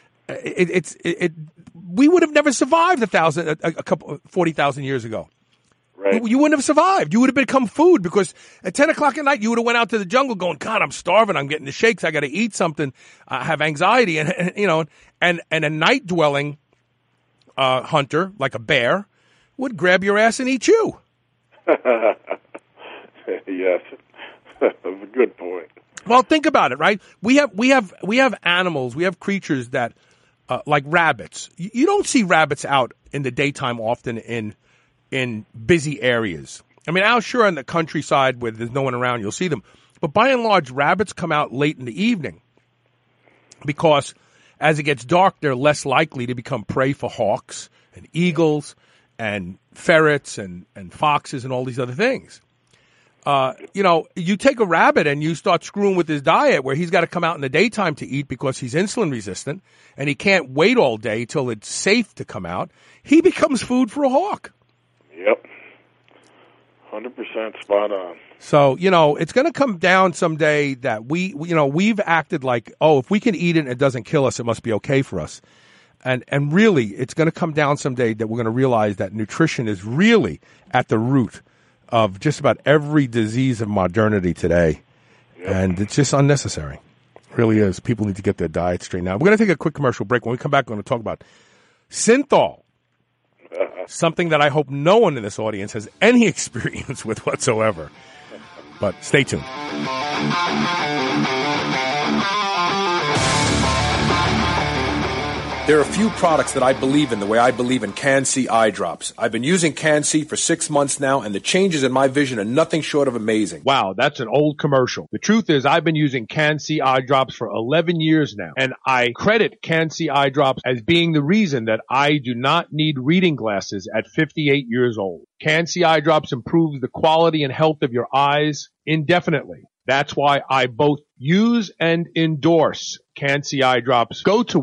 We would have never survived 40,000 years ago. Right. You wouldn't have survived. You would have become food because at 10 o'clock at night, you would have went out to the jungle going, God, I'm starving. I'm getting the shakes. I got to eat something. I have anxiety. And you know, and a night dwelling hunter like a bear would grab your ass and eat you. Yes. That's a good point. Well, think about it, right? We have animals, we have creatures that, like rabbits. You don't see rabbits out in the daytime often in busy areas. I mean, out sure in the countryside where there's no one around, you'll see them. But by and large, rabbits come out late in the evening because as it gets dark, they're less likely to become prey for hawks and eagles and ferrets and foxes and all these other things. You take a rabbit and you start screwing with his diet where he's got to come out in the daytime to eat because he's insulin resistant and he can't wait all day till it's safe to come out. He becomes food for a hawk. Yep. 100% spot on. So, it's going to come down someday that we've acted like, if we can eat it and it doesn't kill us, it must be okay for us. And really, it's going to come down someday that we're going to realize that nutrition is really at the root of just about every disease of modernity today. Yep. And it's just unnecessary. It really is. People need to get their diet straightened out. We're going to take a quick commercial break. When we come back, we're going to talk about Synthol. Something that I hope no one in this audience has any experience with whatsoever. But stay tuned. There are a few products that I believe in the way I believe in Can-C eye drops. I've been using Can-C for 6 months now, and the changes in my vision are nothing short of amazing. Wow, that's an old commercial. The truth is I've been using Can-C eye drops for 11 years now, and I credit Can-C eye drops as being the reason that I do not need reading glasses at 58 years old. Can-C eye drops improves the quality and health of your eyes indefinitely. That's why I both use and endorse Can-C eye drops. Go to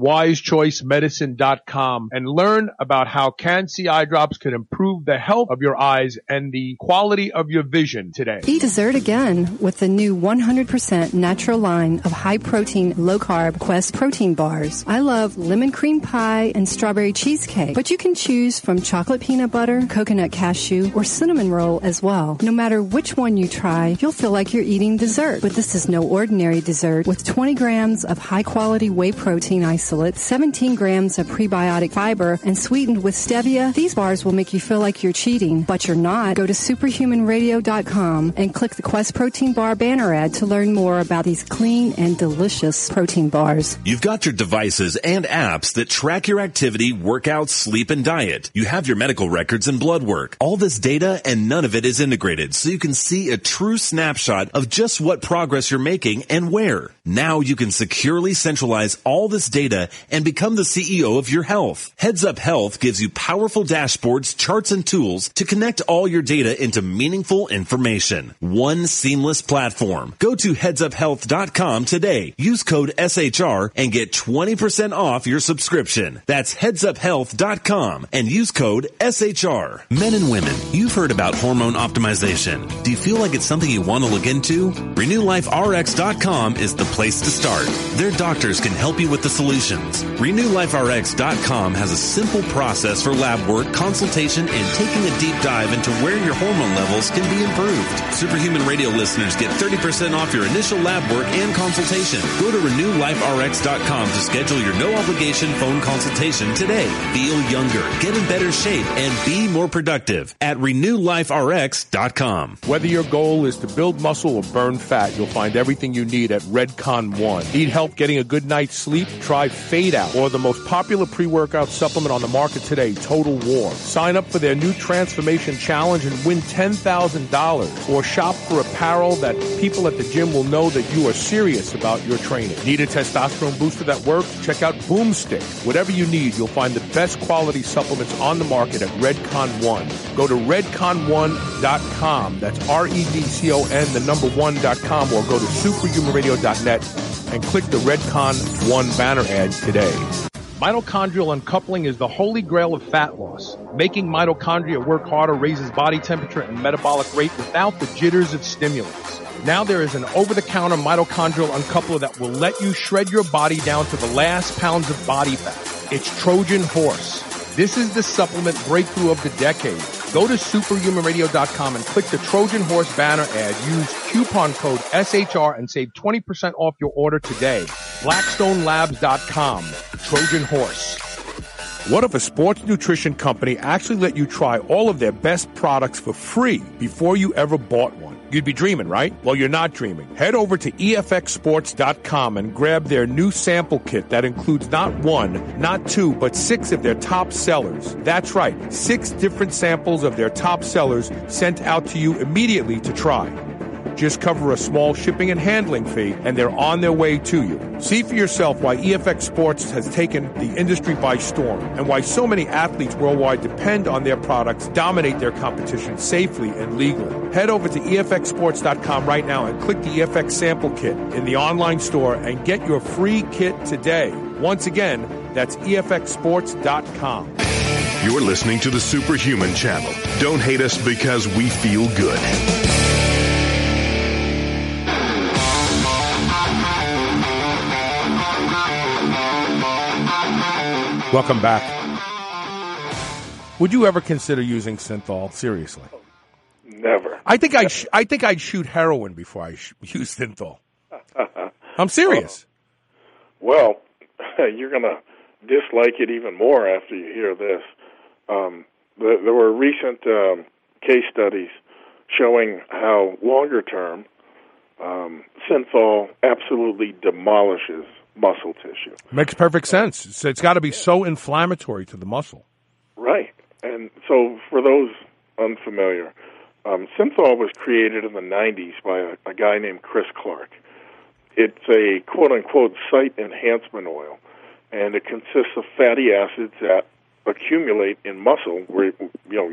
wisechoicemedicine.com and learn about how Can-C eye drops can improve the health of your eyes and the quality of your vision today. Eat dessert again with the new 100% natural line of high-protein, low-carb Quest protein bars. I love lemon cream pie and strawberry cheesecake, but you can choose from chocolate peanut butter, coconut cashew, or cinnamon roll as well. No matter which one you try, you'll feel like you're eating dessert. But this is no ordinary dessert with 20 grams of high-quality whey protein isolate, 17 grams of prebiotic fiber, and sweetened with stevia. These bars will make you feel like you're cheating, but you're not. Go to superhumanradio.com and click the Quest Protein Bar banner ad to learn more about these clean and delicious protein bars. You've got your devices and apps that track your activity, workouts, sleep, and diet. You have your medical records and blood work. All this data and none of it is integrated, so you can see a true snapshot of just what progress you're making and where. Now you can securely centralize all this data and become the CEO of your health. Heads Up Health gives you powerful dashboards, charts, and tools to connect all your data into meaningful information. One seamless platform. Go to headsuphealth.com today. Use code SHR and get 20% off your subscription. That's headsuphealth.com and use code SHR. Men and women, you've heard about hormone optimization. Do you feel like it's something you want to look into? RenewLifeRx.com is the place to start. Their doctors can help you with the solutions. RenewLifeRx.com has a simple process for lab work, consultation, and taking a deep dive into where your hormone levels can be improved. Superhuman Radio listeners get 30% off your initial lab work and consultation. Go to RenewLifeRx.com to schedule your no-obligation phone consultation today. Feel younger, get in better shape, and be more productive at RenewLifeRx.com. Whether your goal is to build muscle or burn fat, you'll find everything you need at Redcon One. Need help getting a good night's sleep? Try Fade Out, or the most popular pre-workout supplement on the market today, Total War. Sign up for their new Transformation Challenge and win $10,000. Or shop for apparel that people at the gym will know that you are serious about your training. Need a testosterone booster that works? Check out Boomstick. Whatever you need, you'll find the best quality supplements on the market at Redcon One. Go to redcon1.com. That's REDCON1.com, or go to superhumanradio.net and click the Redcon One banner ad today. Mitochondrial uncoupling is the holy grail of fat loss. Making mitochondria work harder raises body temperature and metabolic rate without the jitters of stimulants. Now there is an over-the-counter mitochondrial uncoupler that will let you shred your body down to the last pounds of body fat. It's Trojan Horse. This is the supplement breakthrough of the decade. Go to superhumanradio.com and click the Trojan Horse banner ad. Use coupon code SHR and save 20% off your order today. BlackstoneLabs.com. Trojan Horse. What if a sports nutrition company actually let you try all of their best products for free before you ever bought one? You'd be dreaming, right? Well, you're not dreaming. Head over to EFXsports.com and grab their new sample kit that includes not one, not two, but 6 of their top sellers. That's right, 6 different samples of their top sellers sent out to you immediately to try. Just cover a small shipping and handling fee, and they're on their way to you. See for yourself why EFX Sports has taken the industry by storm and why so many athletes worldwide depend on their products, dominate their competition safely and legally. Head over to EFXSports.com right now and click the EFX sample kit in the online store and get your free kit today. Once again, that's EFXSports.com. You're listening to the Superhuman Channel. Don't hate us because we feel good. Welcome back. Would you ever consider using synthol? Seriously? Never. I think I'd shoot heroin before I use synthol. I'm serious. Well, you're going to dislike it even more after you hear this. There were recent case studies showing how longer term synthol absolutely demolishes muscle tissue. Makes perfect sense. It's got to be so inflammatory to the muscle. Right. And so for those unfamiliar, synthol was created in the 90s by a guy named Chris Clark. It's a quote-unquote site enhancement oil, and it consists of fatty acids that accumulate in muscle where you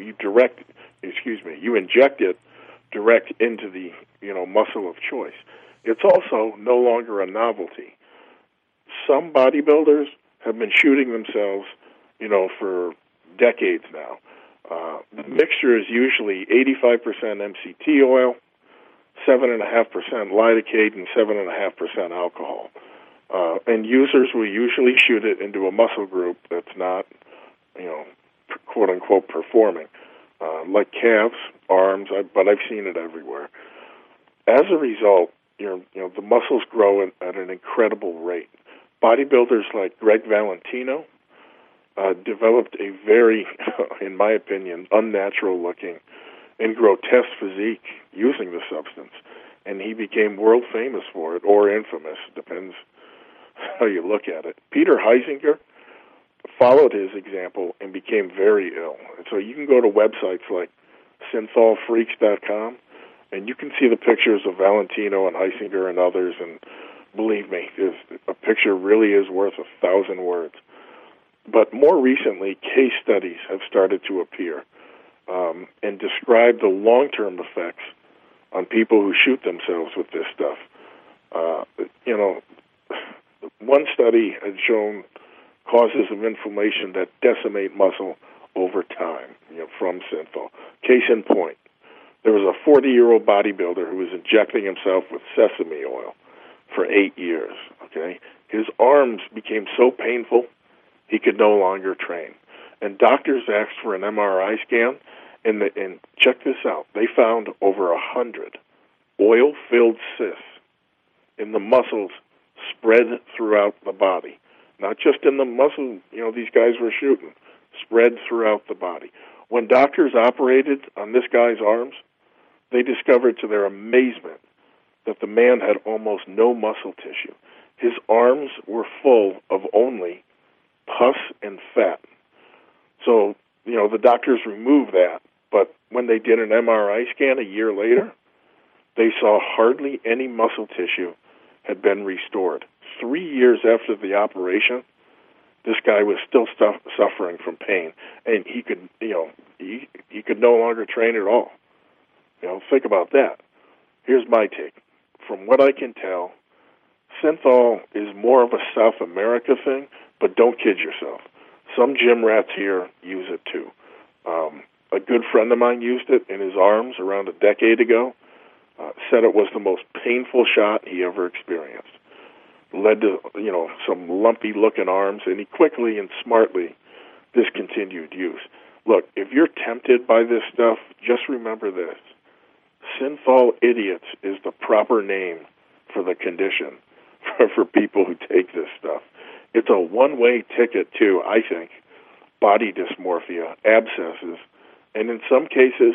inject it direct into the muscle of choice. It's also no longer a novelty. Some bodybuilders have been shooting themselves, for decades now. The mixture is usually 85% MCT oil, 7.5% lidocaine, and 7.5% alcohol. And users will usually shoot it into a muscle group that's not, quote-unquote performing, like calves, arms, but I've seen it everywhere. As a result, the muscles grow at an incredible rate. Bodybuilders like Greg Valentino developed a very, in my opinion, unnatural-looking and grotesque physique using the substance, and he became world famous for it, or infamous, depends how you look at it. Peter Heisinger followed his example and became very ill. And so you can go to websites like syntholfreaks.com, and you can see the pictures of Valentino and Heisinger and others, and believe me, a picture really is worth 1,000 words. But more recently, case studies have started to appear and describe the long-term effects on people who shoot themselves with this stuff. One study has shown causes of inflammation that decimate muscle over time, from synthol. Case in point, there was a 40-year-old bodybuilder who was injecting himself with sesame oil for 8 years, okay? His arms became so painful, he could no longer train. And doctors asked for an MRI scan, and check this out. They found over 100 oil-filled cysts in the muscles spread throughout the body. Not just in the muscle, these guys were shooting, spread throughout the body. When doctors operated on this guy's arms, they discovered to their amazement that the man had almost no muscle tissue. His arms were full of only pus and fat. So, the doctors removed that, but when they did an MRI scan a year later, they saw hardly any muscle tissue had been restored. 3 years after the operation, this guy was still suffering from pain, and he could, he could no longer train at all. Think about that. Here's my take. From what I can tell, synthol is more of a South America thing, but don't kid yourself. Some gym rats here use it too. A good friend of mine used it in his arms around a decade ago, said it was the most painful shot he ever experienced. Led to, some lumpy-looking arms, and he quickly and smartly discontinued use. Look, if you're tempted by this stuff, just remember this. Synthol idiots is the proper name for the condition for people who take this stuff. It's a one-way ticket to, I think, body dysmorphia, abscesses, and in some cases,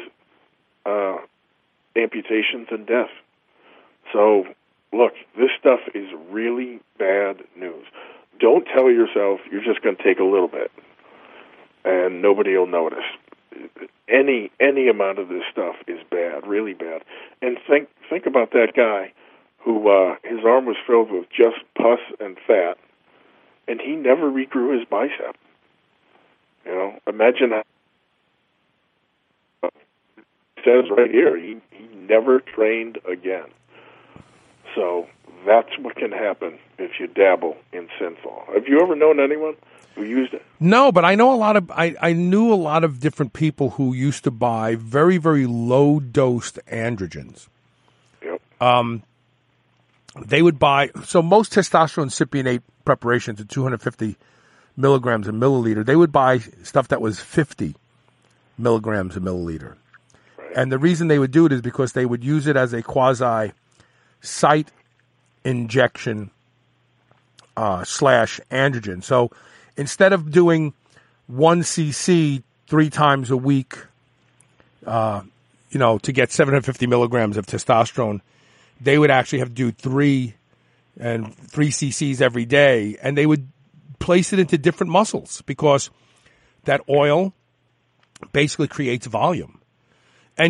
amputations and death. So, look, this stuff is really bad news. Don't tell yourself you're just going to take a little bit and nobody will notice. Any amount of this stuff is bad, really bad. And think about that guy who his arm was filled with just pus and fat, and he never regrew his bicep. You know, imagine that. It says right here, he never trained again. So that's what can happen if you dabble in synthol. Have you ever known anyone who used it? No, but I know I knew a lot of different people who used to buy very, very low-dosed androgens. Yep. They would buy, so most testosterone cypionate preparations are 250 milligrams a milliliter. They would buy stuff that was 50 milligrams a milliliter. Right. And the reason they would do it is because they would use it as a quasi-site injection / androgen. So instead of doing 1 cc 3 times a week, to get 750 milligrams of testosterone, they would actually have to do 3 cc's every day, and they would place it into different muscles because that oil basically creates volume. And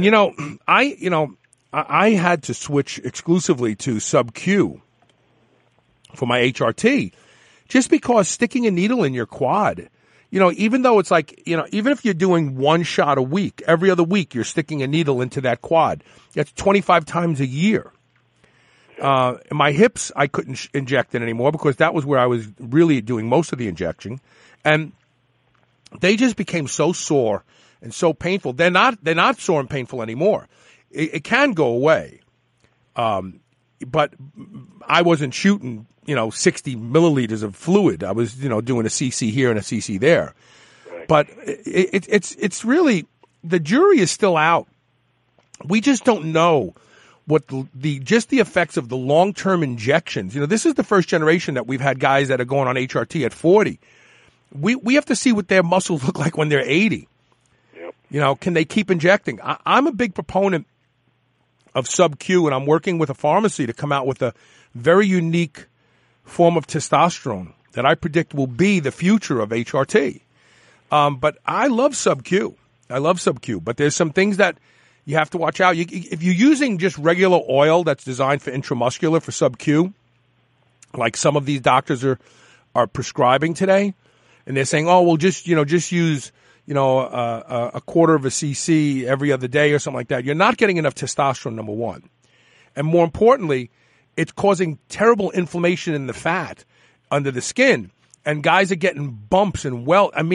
I had to switch exclusively to Sub-Q for my HRT just because sticking a needle in your quad, even though it's like, even if you're doing 1 shot a week, every other week you're sticking a needle into that quad. That's 25 times a year. My hips, I couldn't inject it anymore because that was where I was really doing most of the injection. And they just became so sore and so painful. They're not sore and painful anymore. It can go away. But I wasn't shooting, 60 milliliters of fluid. I was, doing a cc here and a cc there. Right. But it's really, the jury is still out. We just don't know what the effects of the long-term injections. This is the first generation that we've had guys that are going on HRT at 40. We have to see what their muscles look like when they're 80. Yep. Can they keep injecting? I'm a big proponent of Sub-Q, and I'm working with a pharmacy to come out with a very unique form of testosterone that I predict will be the future of HRT. But I love Sub-Q. But there's some things that you have to watch out. If you're using just regular oil that's designed for intramuscular for Sub-Q, like some of these doctors are prescribing today, and they're saying, oh, well, just use, a quarter of a cc every other day or something like that. You're not getting enough testosterone, number one. And more importantly, it's causing terrible inflammation in the fat under the skin. And guys are getting bumps and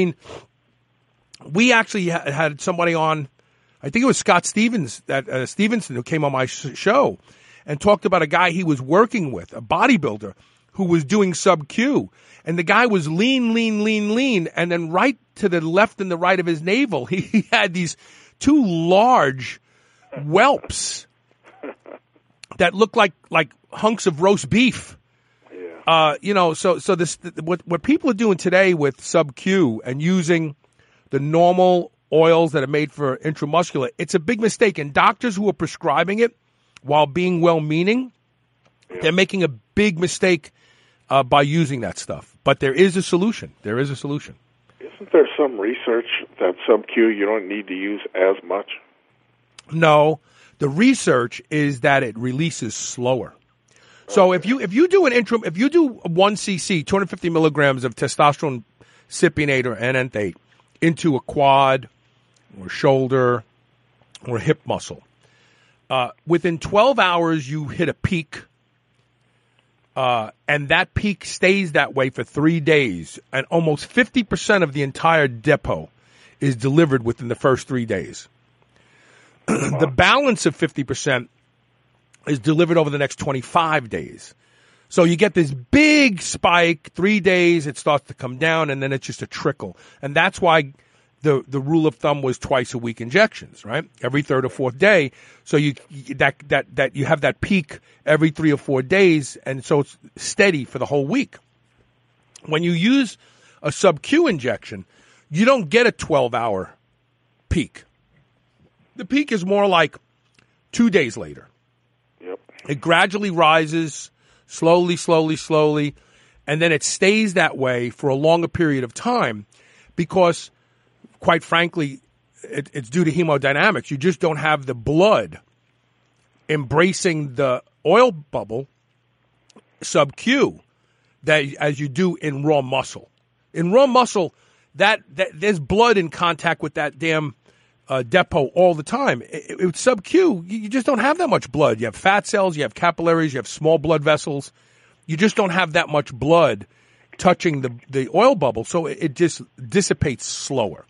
we actually had somebody on, I think it was Scott Stevenson who came on my show and talked about a guy he was working with, a bodybuilder who was doing Sub-Q. And the guy was lean. And then right to the left and the right of his navel, he had these 2 large whelps that looked like hunks of roast beef. Yeah. So this, what people are doing today with Sub-Q and using the normal oils that are made for intramuscular, it's a big mistake. And doctors who are prescribing it while being well-meaning, they're making a big mistake by using that stuff. But there is a solution. Isn't there some research that Sub-Q you don't need to use as much? No. The research is that it releases slower. So if you do 1 cc, 250 milligrams of testosterone cypionate or NN8 into a quad or shoulder or hip muscle, within 12 hours you hit a peak, and that peak stays that way for 3 days, and almost 50% of the entire depot is delivered within the first 3 days. The balance of 50% is delivered over the next 25 days. So you get this big spike, 3 days, it starts to come down, and then it's just a trickle. And that's why the rule of thumb was twice a week injections, right? Every 3rd or 4th day. So you have that peak every 3 or 4 days, and so it's steady for the whole week. When you use a Sub-Q injection, you don't get a 12-hour peak. The peak is more like 2 days later. Yep. It gradually rises slowly, and then it stays that way for a longer period of time because, quite frankly, it's due to hemodynamics. You just don't have the blood embracing the oil bubble sub-Q that as you do in raw muscle. In raw muscle, that there's blood in contact with that damn depot all the time. With sub-Q, you just don't have that much blood. You have fat cells, you have capillaries, you have small blood vessels. You just don't have that much blood touching the oil bubble, so it just dissipates slower.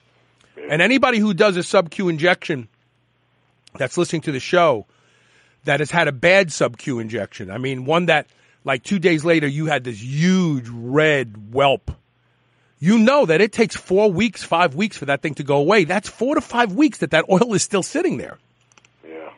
And anybody who does a sub-Q injection that's listening to the show that has had a bad sub-Q injection, I mean, one that, like 2 days later, you had this huge red whelp. You know that it takes 4 weeks, 5 weeks for that thing to go away. That's 4 to 5 weeks that oil is still sitting there. Yeah.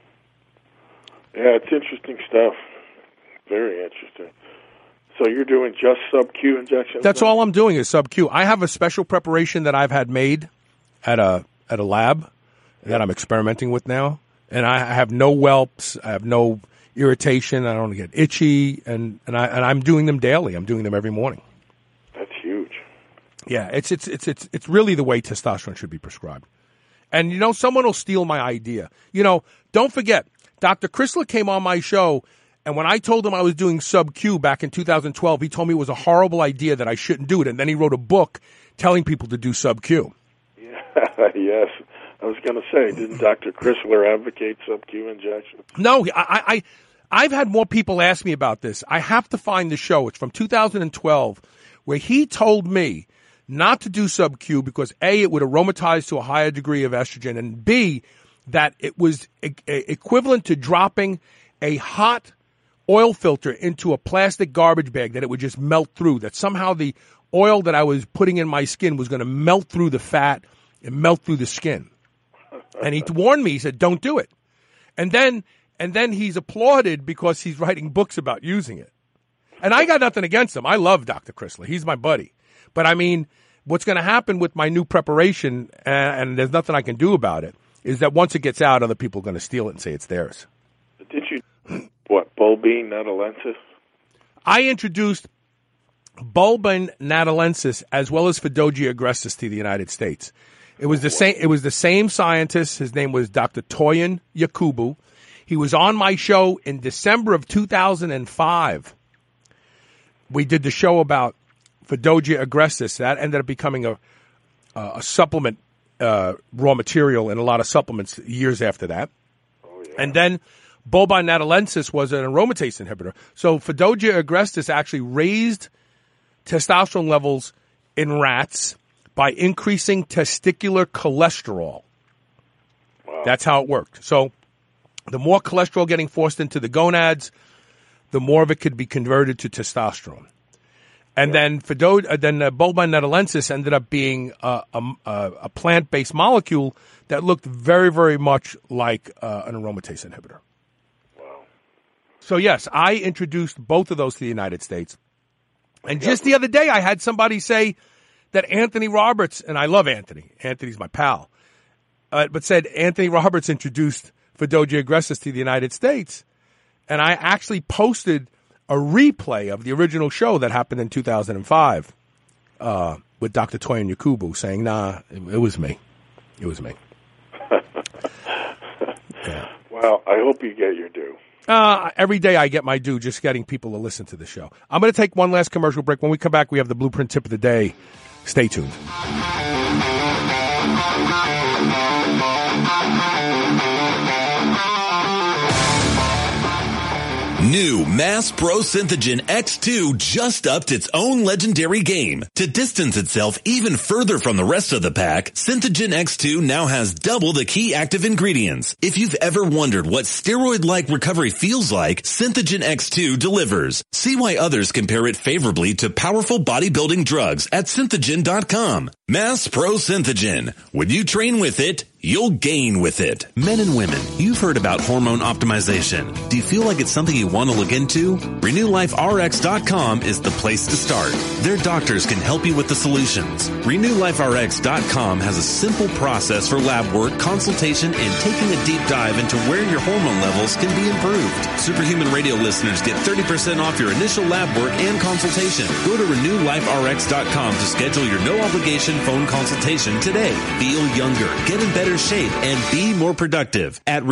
Yeah, it's interesting stuff. Very interesting. So you're doing just sub-Q injections? That's all I'm doing is sub-Q. I have a special preparation that I've had made at a lab that I'm experimenting with now, and I have no whelps. I have no irritation. I don't get itchy, and I'm doing them daily. I'm doing them every morning. That's huge. Yeah, it's really the way testosterone should be prescribed. And someone will steal my idea. Don't forget, Dr. Chrysler came on my show. And when I told him I was doing sub-Q back in 2012, he told me it was a horrible idea that I shouldn't do it. And then he wrote a book telling people to do sub-Q. Yeah, yes. I was going to say, didn't Dr. Chrysler advocate sub-Q injections? No, I've had more people ask me about this. I have to find the show. It's from 2012, where he told me not to do sub-Q because, A, it would aromatize to a higher degree of estrogen, and B, that it was equivalent to dropping a hot oil filter into a plastic garbage bag, that it would just melt through, that somehow the oil that I was putting in my skin was going to melt through the fat and melt through the skin. And he warned me. He said, don't do it. And then he's applauded because he's writing books about using it. And I got nothing against him. I love Dr. Chrysler. He's my buddy. But I mean, what's going to happen with my new preparation, and there's nothing I can do about it, is that once it gets out, other people are going to steal it and say it's theirs. Did you, Bulbine natalensis? I introduced Bulbine natalensis as well as Fedogia agrestis to the United States. It was the same. It was the same scientist. His name was Dr. Toyin Yakubu. He was on my show in December of 2005. We did the show about Fedogia agrestis. That ended up becoming a supplement raw material in a lot of supplements years after that. Oh, yeah. And then Bulbine natalensis was an aromatase inhibitor. So Fedogia agrestis actually raised testosterone levels in rats by increasing testicular cholesterol. Wow. That's how it worked. So the more cholesterol getting forced into the gonads, the more of it could be converted to testosterone. And then Bulbine natalensis ended up being a plant-based molecule that looked very, very much like an aromatase inhibitor. Wow. So, yes, I introduced both of those to the United States. And just the other day, I had somebody say that Anthony Roberts, and I love Anthony. Anthony's my pal. But said Anthony Roberts introduced Fedogia agrestis to the United States. And I actually posted a replay of the original show that happened in 2005 with Dr. Toyin Yakubu saying, nah, it was me. It was me. Yeah. Well, I hope you get your due. Every day I get my due just getting people to listen to the show. I'm going to take one last commercial break. When we come back, we have the Blueprint Tip of the Day. Stay tuned. New Mass Pro Synthogen X2 just upped its own legendary game. To distance itself even further from the rest of the pack, Synthogen X2 now has double the key active ingredients. If you've ever wondered what steroid-like recovery feels like, Synthogen X2 delivers. See why others compare it favorably to powerful bodybuilding drugs at Synthogen.com. Mass Pro Synthogen. When you train with it, you'll gain with it. Men and women, you've heard about hormone optimization. Do you feel like it's something you want to look into? RenewLifeRx.com is the place to start. Their doctors can help you with the solutions. RenewLifeRx.com has a simple process for lab work, consultation, and taking a deep dive into where your hormone levels can be improved. Superhuman Radio listeners get 30% off your initial lab work and consultation. Go to RenewLifeRx.com to schedule your no-obligation phone consultation today. Feel younger, get in better better shape and be more productive at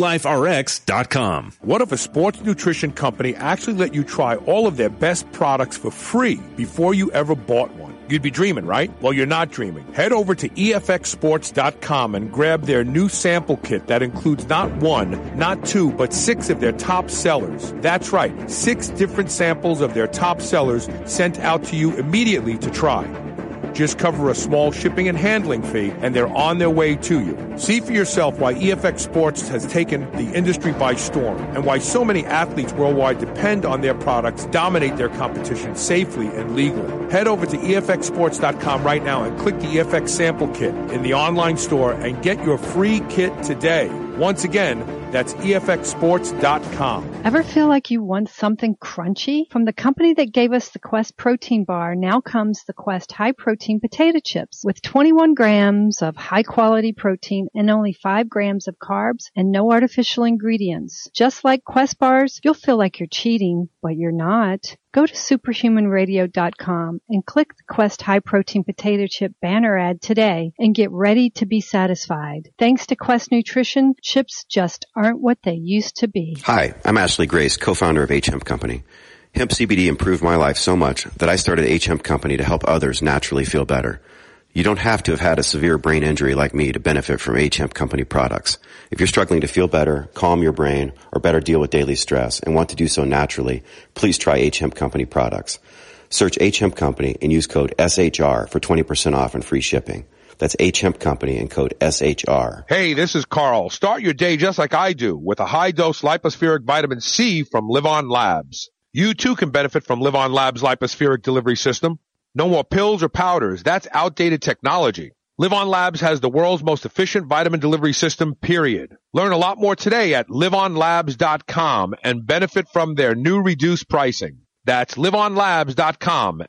RenewLifeRx.com. What if a sports nutrition company actually let you try all of their best products for free before you ever bought one? You'd be dreaming, right? Well, you're not dreaming. Head over to EFXSports.com and grab their new sample kit that includes not one, not two, but 6 of their top sellers. That's right, 6 different samples of their top sellers sent out to you immediately to try. Just cover a small shipping and handling fee, and they're on their way to you. See for yourself why EFX Sports has taken the industry by storm and why so many athletes worldwide depend on their products, dominate their competition safely and legally. Head over to EFXSports.com right now and click the EFX sample kit in the online store and get your free kit today. Once again, that's EFXSports.com. Ever feel like you want something crunchy? From the company that gave us the Quest protein bar, now comes the Quest high protein potato chips with 21 grams of high quality protein and only 5 grams of carbs and no artificial ingredients. Just like Quest bars, you'll feel like you're cheating, but you're not. Go to superhumanradio.com and click the Quest high protein potato chip banner ad today and get ready to be satisfied. Thanks to Quest Nutrition, chips just aren't what they used to be. Hi, I'm Ashley Grace, co-founder of H-Hemp Company. Hemp CBD improved my life so much that I started H-Hemp Company to help others naturally feel better. You don't have to have had a severe brain injury like me to benefit from H-Hemp Company products. If you're struggling to feel better, calm your brain, or better deal with daily stress and want to do so naturally, please try H-Hemp Company products. Search H-Hemp Company and use code SHR for 20% off and free shipping. That's H-Hemp Company and code SHR. Hey, this is Carl. Start your day just like I do with a high-dose lipospheric vitamin C from Live On Labs. You too can benefit from Live On Labs lipospheric delivery system. No more pills or powders. That's outdated technology. Live On Labs has the world's most efficient vitamin delivery system, period. Learn a lot more today at liveonlabs.com and benefit from their new reduced pricing. That's liveonlabs.com,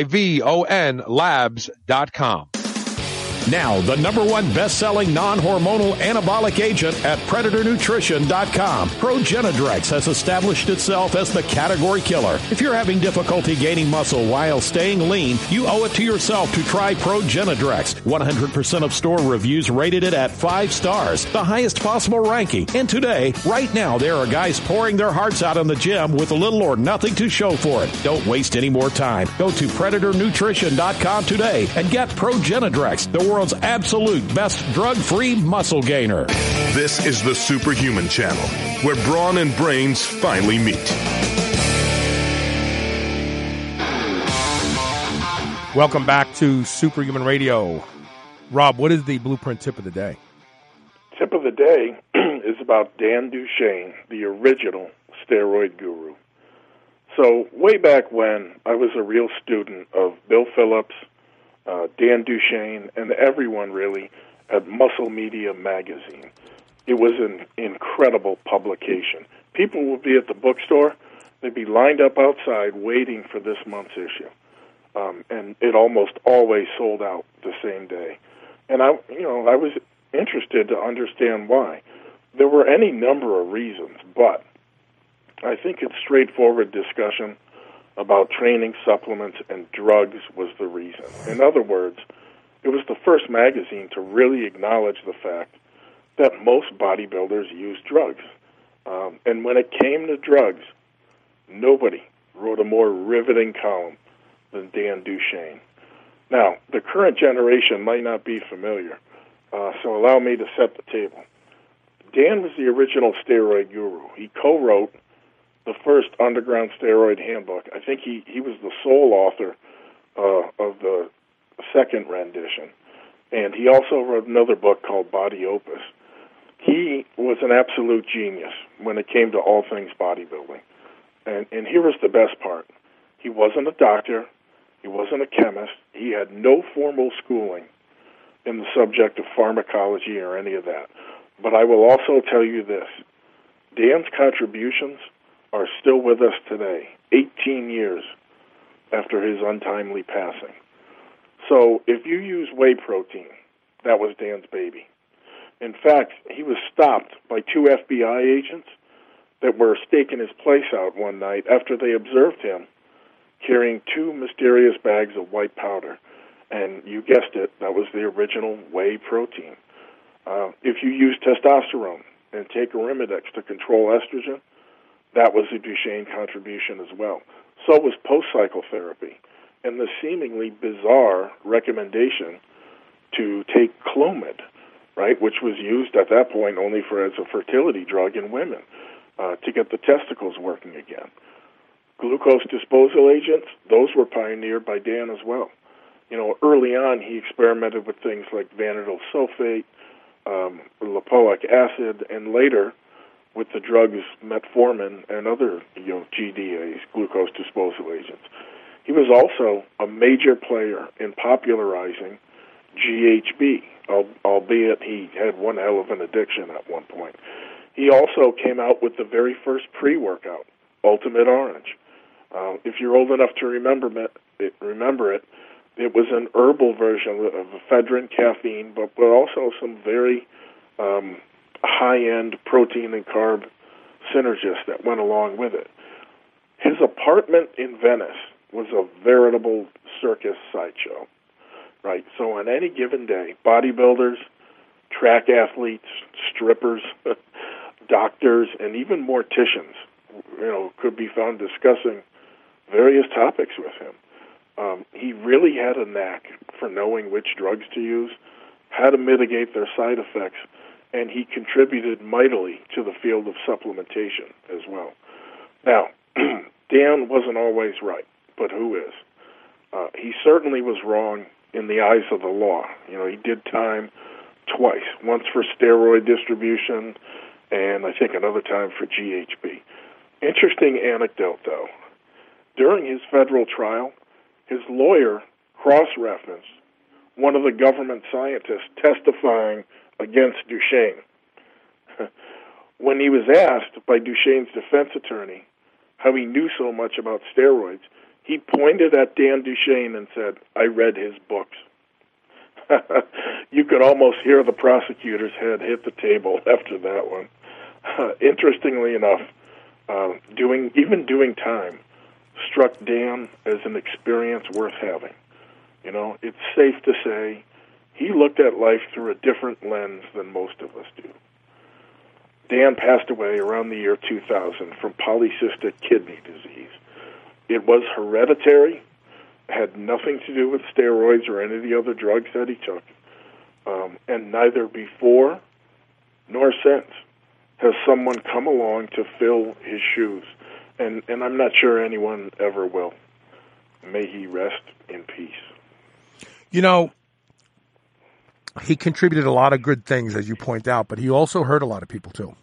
Livon labs.com. Now, the #1 best-selling non-hormonal anabolic agent at PredatorNutrition.com. Progenadrex has established itself as the category killer. If you're having difficulty gaining muscle while staying lean, you owe it to yourself to try Progenadrex. 100% of store reviews rated it at 5 stars, the highest possible ranking. And today, right now, there are guys pouring their hearts out in the gym with little or nothing to show for it. Don't waste any more time. Go to PredatorNutrition.com today and get Progenadrex, the world's absolute best drug-free muscle gainer. This is the Superhuman Channel, where brawn and brains finally meet. Welcome back to Superhuman Radio. Rob, what is the blueprint tip of the day? Tip of the day is about Dan Duchaine, the original steroid guru. So way back when, I was a real student of Bill Phillips, Dan Duchaine, and everyone really at Muscle Media magazine. It was an incredible publication. People would be at the bookstore, they'd be lined up outside waiting for this month's issue. And it almost always sold out the same day. And I was interested to understand why. There were any number of reasons, but I think it's straightforward discussion about training supplements and drugs was the reason. In other words, it was the first magazine to really acknowledge the fact that most bodybuilders use drugs. And when it came to drugs, nobody wrote a more riveting column than Dan Duchaine. Now, the current generation might not be familiar, so allow me to set the table. Dan was the original steroid guru. He co-wrote the first underground steroid handbook. I think he was the sole author of the second rendition. And he also wrote another book called Body Opus. He was an absolute genius when it came to all things bodybuilding. And here was the best part. He wasn't a doctor. He wasn't a chemist. He had no formal schooling in the subject of pharmacology or any of that. But I will also tell you this. Dan's contributions are still with us today, 18 years after his untimely passing. So if you use whey protein, that was Dan's baby. In fact, he was stopped by 2 FBI agents that were staking his place out one night after they observed him carrying 2 mysterious bags of white powder. And you guessed it, that was the original whey protein. If you use testosterone and take Arimidex to control estrogen, that was a Duchenne contribution as well. So was post-cycle therapy, and the seemingly bizarre recommendation to take Clomid, right, which was used at that point only as a fertility drug in women to get the testicles working again. Glucose disposal agents, those were pioneered by Dan as well. You know, early on he experimented with things like vanadyl sulfate, lipoic acid, and later with the drugs metformin and other, GDAs, glucose disposal agents. He was also a major player in popularizing GHB, albeit he had one hell of an addiction at one point. He also came out with the very first pre-workout, Ultimate Orange. If you're old enough to remember it, it was an herbal version of ephedrine, caffeine, but also some very high-end protein and carb synergists that went along with it. His apartment in Venice was a veritable circus sideshow, right? So on any given day, bodybuilders, track athletes, strippers, doctors, and even morticians, could be found discussing various topics with him. He really had a knack for knowing which drugs to use, how to mitigate their side effects, and he contributed mightily to the field of supplementation as well. Now, Dan wasn't always right, but who is? He certainly was wrong in the eyes of the law. He did time twice, once for steroid distribution and I think another time for GHB. Interesting anecdote, though. During his federal trial, his lawyer cross-referenced one of the government scientists testifying against Duchenne. When he was asked by Duchenne's defense attorney how he knew so much about steroids, he pointed at Dan Duchenne and said, "I read his books." You could almost hear the prosecutor's head hit the table after that one. Interestingly enough, doing time struck Dan as an experience worth having. It's safe to say he looked at life through a different lens than most of us do. Dan passed away around the year 2000 from polycystic kidney disease. It was hereditary, had nothing to do with steroids or any of the other drugs that he took, and neither before nor since has someone come along to fill his shoes, and I'm not sure anyone ever will. May he rest in peace. He contributed a lot of good things, as you point out, but he also hurt a lot of people, too.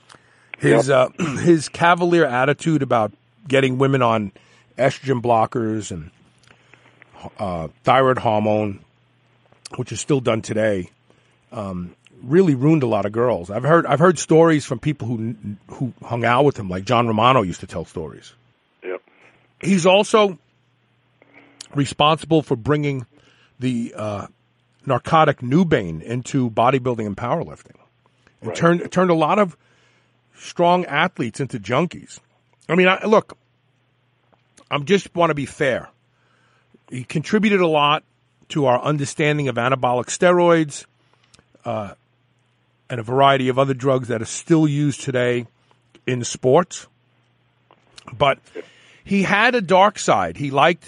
His cavalier attitude about getting women on estrogen blockers and thyroid hormone, which is still done today, really ruined a lot of girls. I've heard stories from people who hung out with him, like John Romano used to tell stories. Yep. He's also responsible for bringing the narcotic Nubane into bodybuilding and powerlifting, and turned a lot of strong athletes into junkies. I mean, look, I just want to be fair. He contributed a lot to our understanding of anabolic steroids and a variety of other drugs that are still used today in sports. But he had a dark side. He liked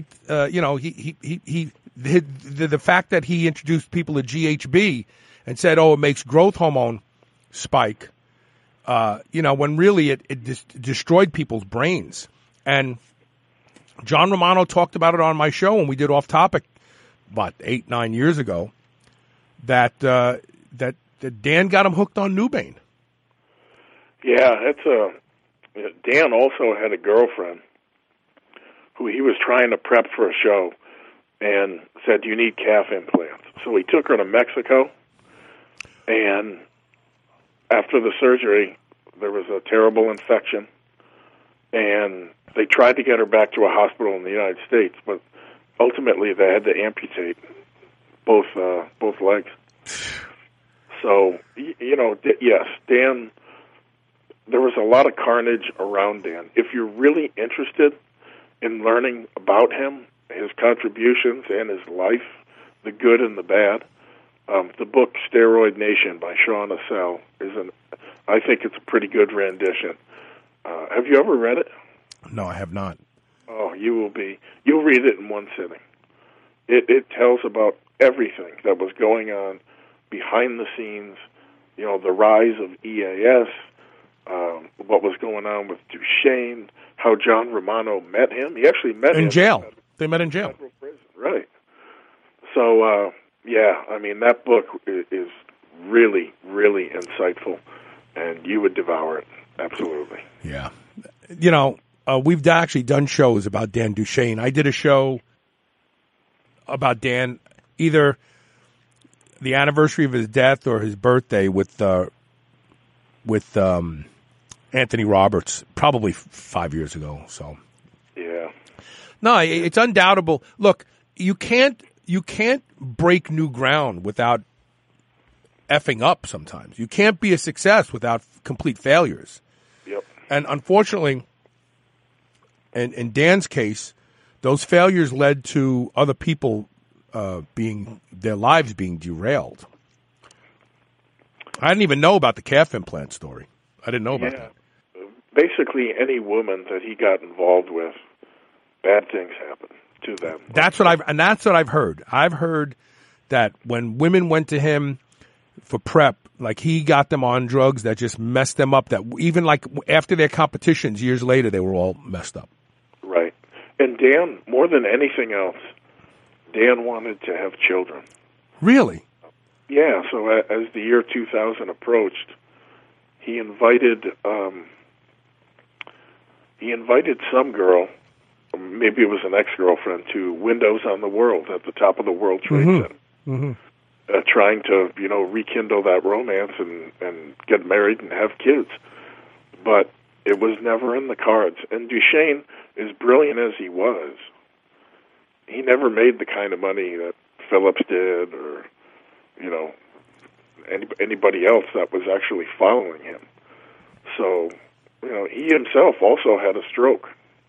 the fact that he introduced people to GHB and said, "Oh, it makes growth hormone spike." When really it destroyed people's brains. And John Romano talked about it on my show when we did Off Topic, 8-9 years ago, that Dan got him hooked on Nubane. Yeah, Dan also had a girlfriend who he was trying to prep for a show and said, "You need calf implants." So he took her to Mexico, and after the surgery, there was a terrible infection, and they tried to get her back to a hospital in the United States, but ultimately they had to amputate both legs. So, yes, Dan, there was a lot of carnage around Dan. If you're really interested in learning about him, his contributions and his life, the good and the bad, The book Steroid Nation by Sean Assel I think it's a pretty good rendition. Have you ever read it? No, I have not. Oh, you'll read it in one sitting. It tells about everything that was going on behind the scenes, the rise of EAS, what was going on with Duchesne, how John Romano met him. He actually met him in jail. They met in jail. Prison. Right. So, that book is really, really insightful, and you would devour it. Absolutely. Yeah. We've actually done shows about Dan Duchesne. I did a show about Dan, either the anniversary of his death or his birthday with Anthony Roberts, probably 5 years ago. So, yeah. No, it's undoubtable. Look, you can't break new ground without effing up. Sometimes you can't be a success without complete failures. Yep. And unfortunately, in Dan's case, those failures led to other people their lives being derailed. I didn't even know about the calf implant story. I didn't know about that. Basically, any woman that he got involved with, bad things happen to them. That's what I've heard. I've heard that when women went to him for prep, like he got them on drugs that just messed them up. That even like after their competitions years later, they were all messed up. Right. And Dan, more than anything else, Dan wanted to have children. Really? Yeah. So as the year 2000 approached, he invited some girl, maybe it was an ex-girlfriend, to Windows on the World at the top of the World Trade Center. Mm-hmm. Trying to, rekindle that romance and get married and have kids. But it was never in the cards. And Duchesne, as brilliant as he was, he never made the kind of money that Phillips did or, anybody else that was actually following him. So, he himself also had a stroke.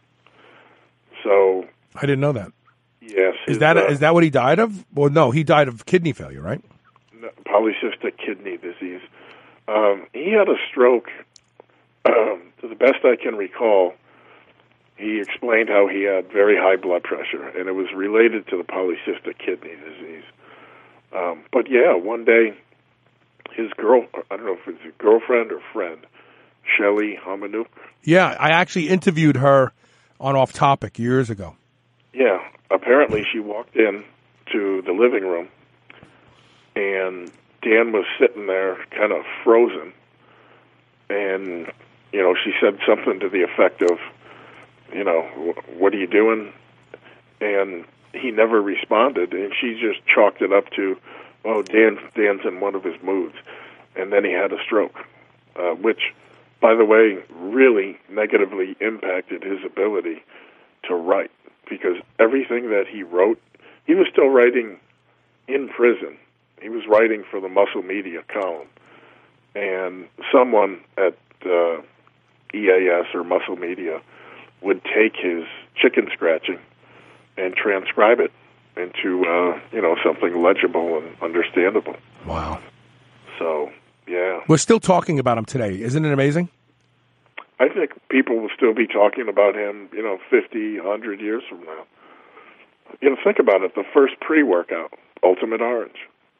So I didn't know that. Yes. Is that what he died of? Well, no, he died of kidney failure, right? Polycystic kidney disease. He had a stroke. To the best I can recall, he explained how he had very high blood pressure, and it was related to the polycystic kidney disease. But yeah, one day, his I don't know if it's a girlfriend or friend, Shelley Hamanuk. Yeah, I actually interviewed her on Off Topic years ago. Yeah, apparently she walked in to the living room, and Dan was sitting there kind of frozen, and, she said something to the effect of, what are you doing? And he never responded, and she just chalked it up to, oh, Dan's in one of his moods. And then he had a stroke, which, by the way, really negatively impacted his ability to write, because everything that he wrote, he was still writing in prison. He was writing for the Muscle Media column. And someone at EAS or Muscle Media would take his chicken scratching and transcribe it into, something legible and understandable. Wow. So, yeah. We're still talking about him today. Isn't it amazing? I think people will still be talking about him, 50, 100 years from now. Think about it. The first pre-workout, Ultimate Orange.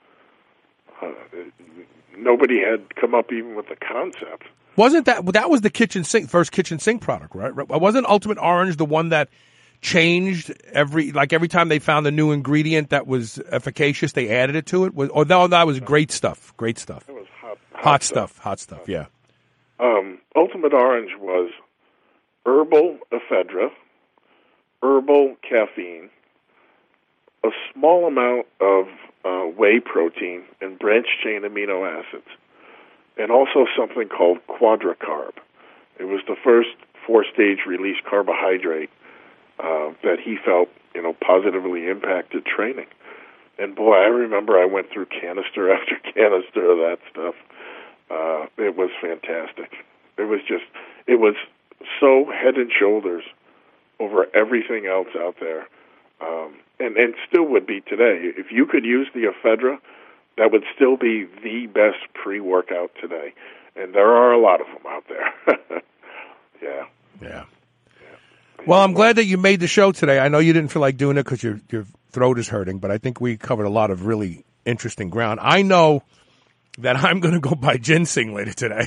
Nobody had come up even with the concept. Wasn't that was the kitchen sink, first kitchen sink product, right? Wasn't Ultimate Orange the one that changed every time they found a new ingredient that was efficacious, they added it to it? That was great stuff. Great stuff. It was hot stuff. Hot stuff. Yeah. Ultimate Orange was herbal ephedra, herbal caffeine, a small amount of whey protein and branched-chain amino acids, and also something called quadracarb. It was the first 4-stage release carbohydrate that he felt, positively impacted training. And boy, I remember I went through canister after canister of that stuff. It was fantastic. It was so head and shoulders over everything else out there. And still would be today. If you could use the ephedra that would still be the best pre-workout today. And there are a lot of them out there. Yeah. Well, I'm glad that you made the show today. I know you didn't feel like doing it because your throat is hurting, but I think we covered a lot of really interesting ground. I know that I'm going to go buy ginseng later today.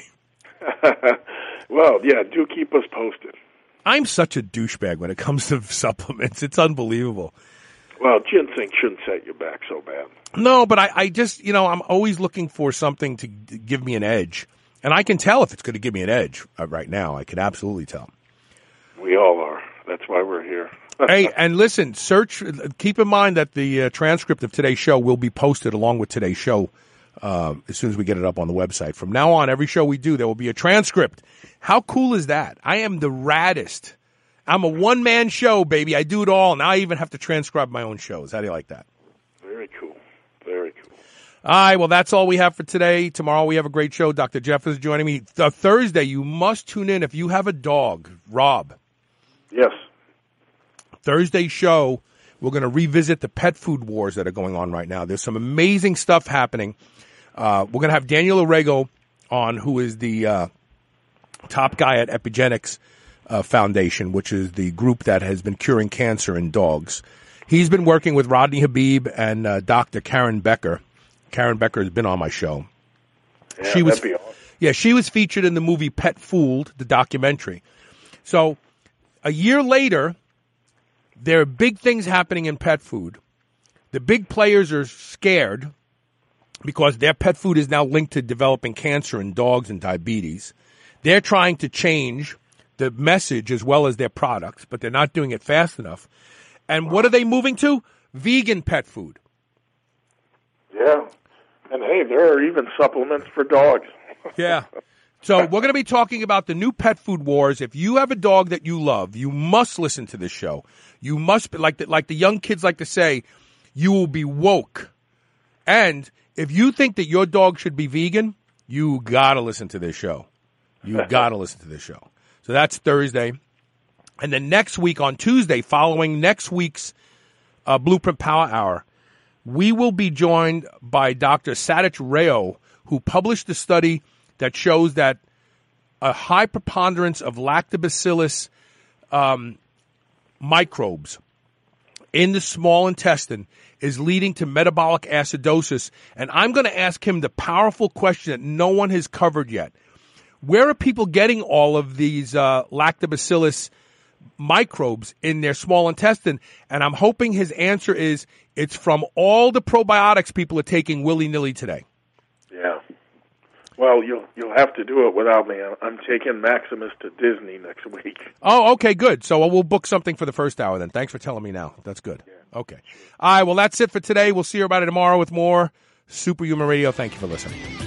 Well, yeah, do keep us posted. I'm such a douchebag when it comes to supplements. It's unbelievable. Well, ginseng shouldn't set you back so bad. No, but I just, I'm always looking for something to give me an edge. And I can tell if it's going to give me an edge right now. I can absolutely tell. We all are. That's why we're here. Hey, and listen, keep in mind that the transcript of today's show will be posted along with today's show as soon as we get it up on the website. From now on, every show we do, there will be a transcript. How cool is that? I am the raddest. I'm a one-man show, baby. I do it all. Now I even have to transcribe my own shows. How do you like that? Very cool. Very cool. All right, well, that's all we have for today. Tomorrow we have a great show. Dr. Jeff is joining me. Thursday, you must tune in if you have a dog. Rob. Yes. Thursday's show, we're going to revisit the pet food wars that are going on right now. There's some amazing stuff happening. We're going to have Daniel Orrego on, who is the top guy at Epigenics Foundation, which is the group that has been curing cancer in dogs. He's been working with Rodney Habib and Dr. Karen Becker. Karen Becker has been on my show. Yeah, that'd be awesome. Yeah, she was featured in the movie Pet Fooled, the documentary. So a year later, there are big things happening in pet food. The big players are scared because their pet food is now linked to developing cancer in dogs and diabetes. They're trying to change the message as well as their products, but they're not doing it fast enough. And what are they moving to? Vegan pet food. Yeah. And, hey, there are even supplements for dogs. Yeah. So we're going to be talking about the new pet food wars. If you have a dog that you love, you must listen to this show. You must be, like the young kids like to say, you will be woke. And if you think that your dog should be vegan, you got to listen to this show. You got to listen to this show. So that's Thursday. And then next week on Tuesday, following next week's Blueprint Power Hour, we will be joined by Dr. Sadich Rao, who published a study that shows that a high preponderance of lactobacillus microbes in the small intestine is leading to metabolic acidosis. And I'm going to ask him the powerful question that no one has covered yet. Where are people getting all of these lactobacillus microbes in their small intestine? And I'm hoping his answer is it's from all the probiotics people are taking willy-nilly today. Yeah. Well, you'll have to do it without me. I'm taking Maximus to Disney next week. Oh, okay, good. So we'll book something for the first hour then. Thanks for telling me now. That's good. Yeah. Okay. All right, well, that's it for today. We'll see everybody tomorrow with more Superhuman Radio. Thank you for listening.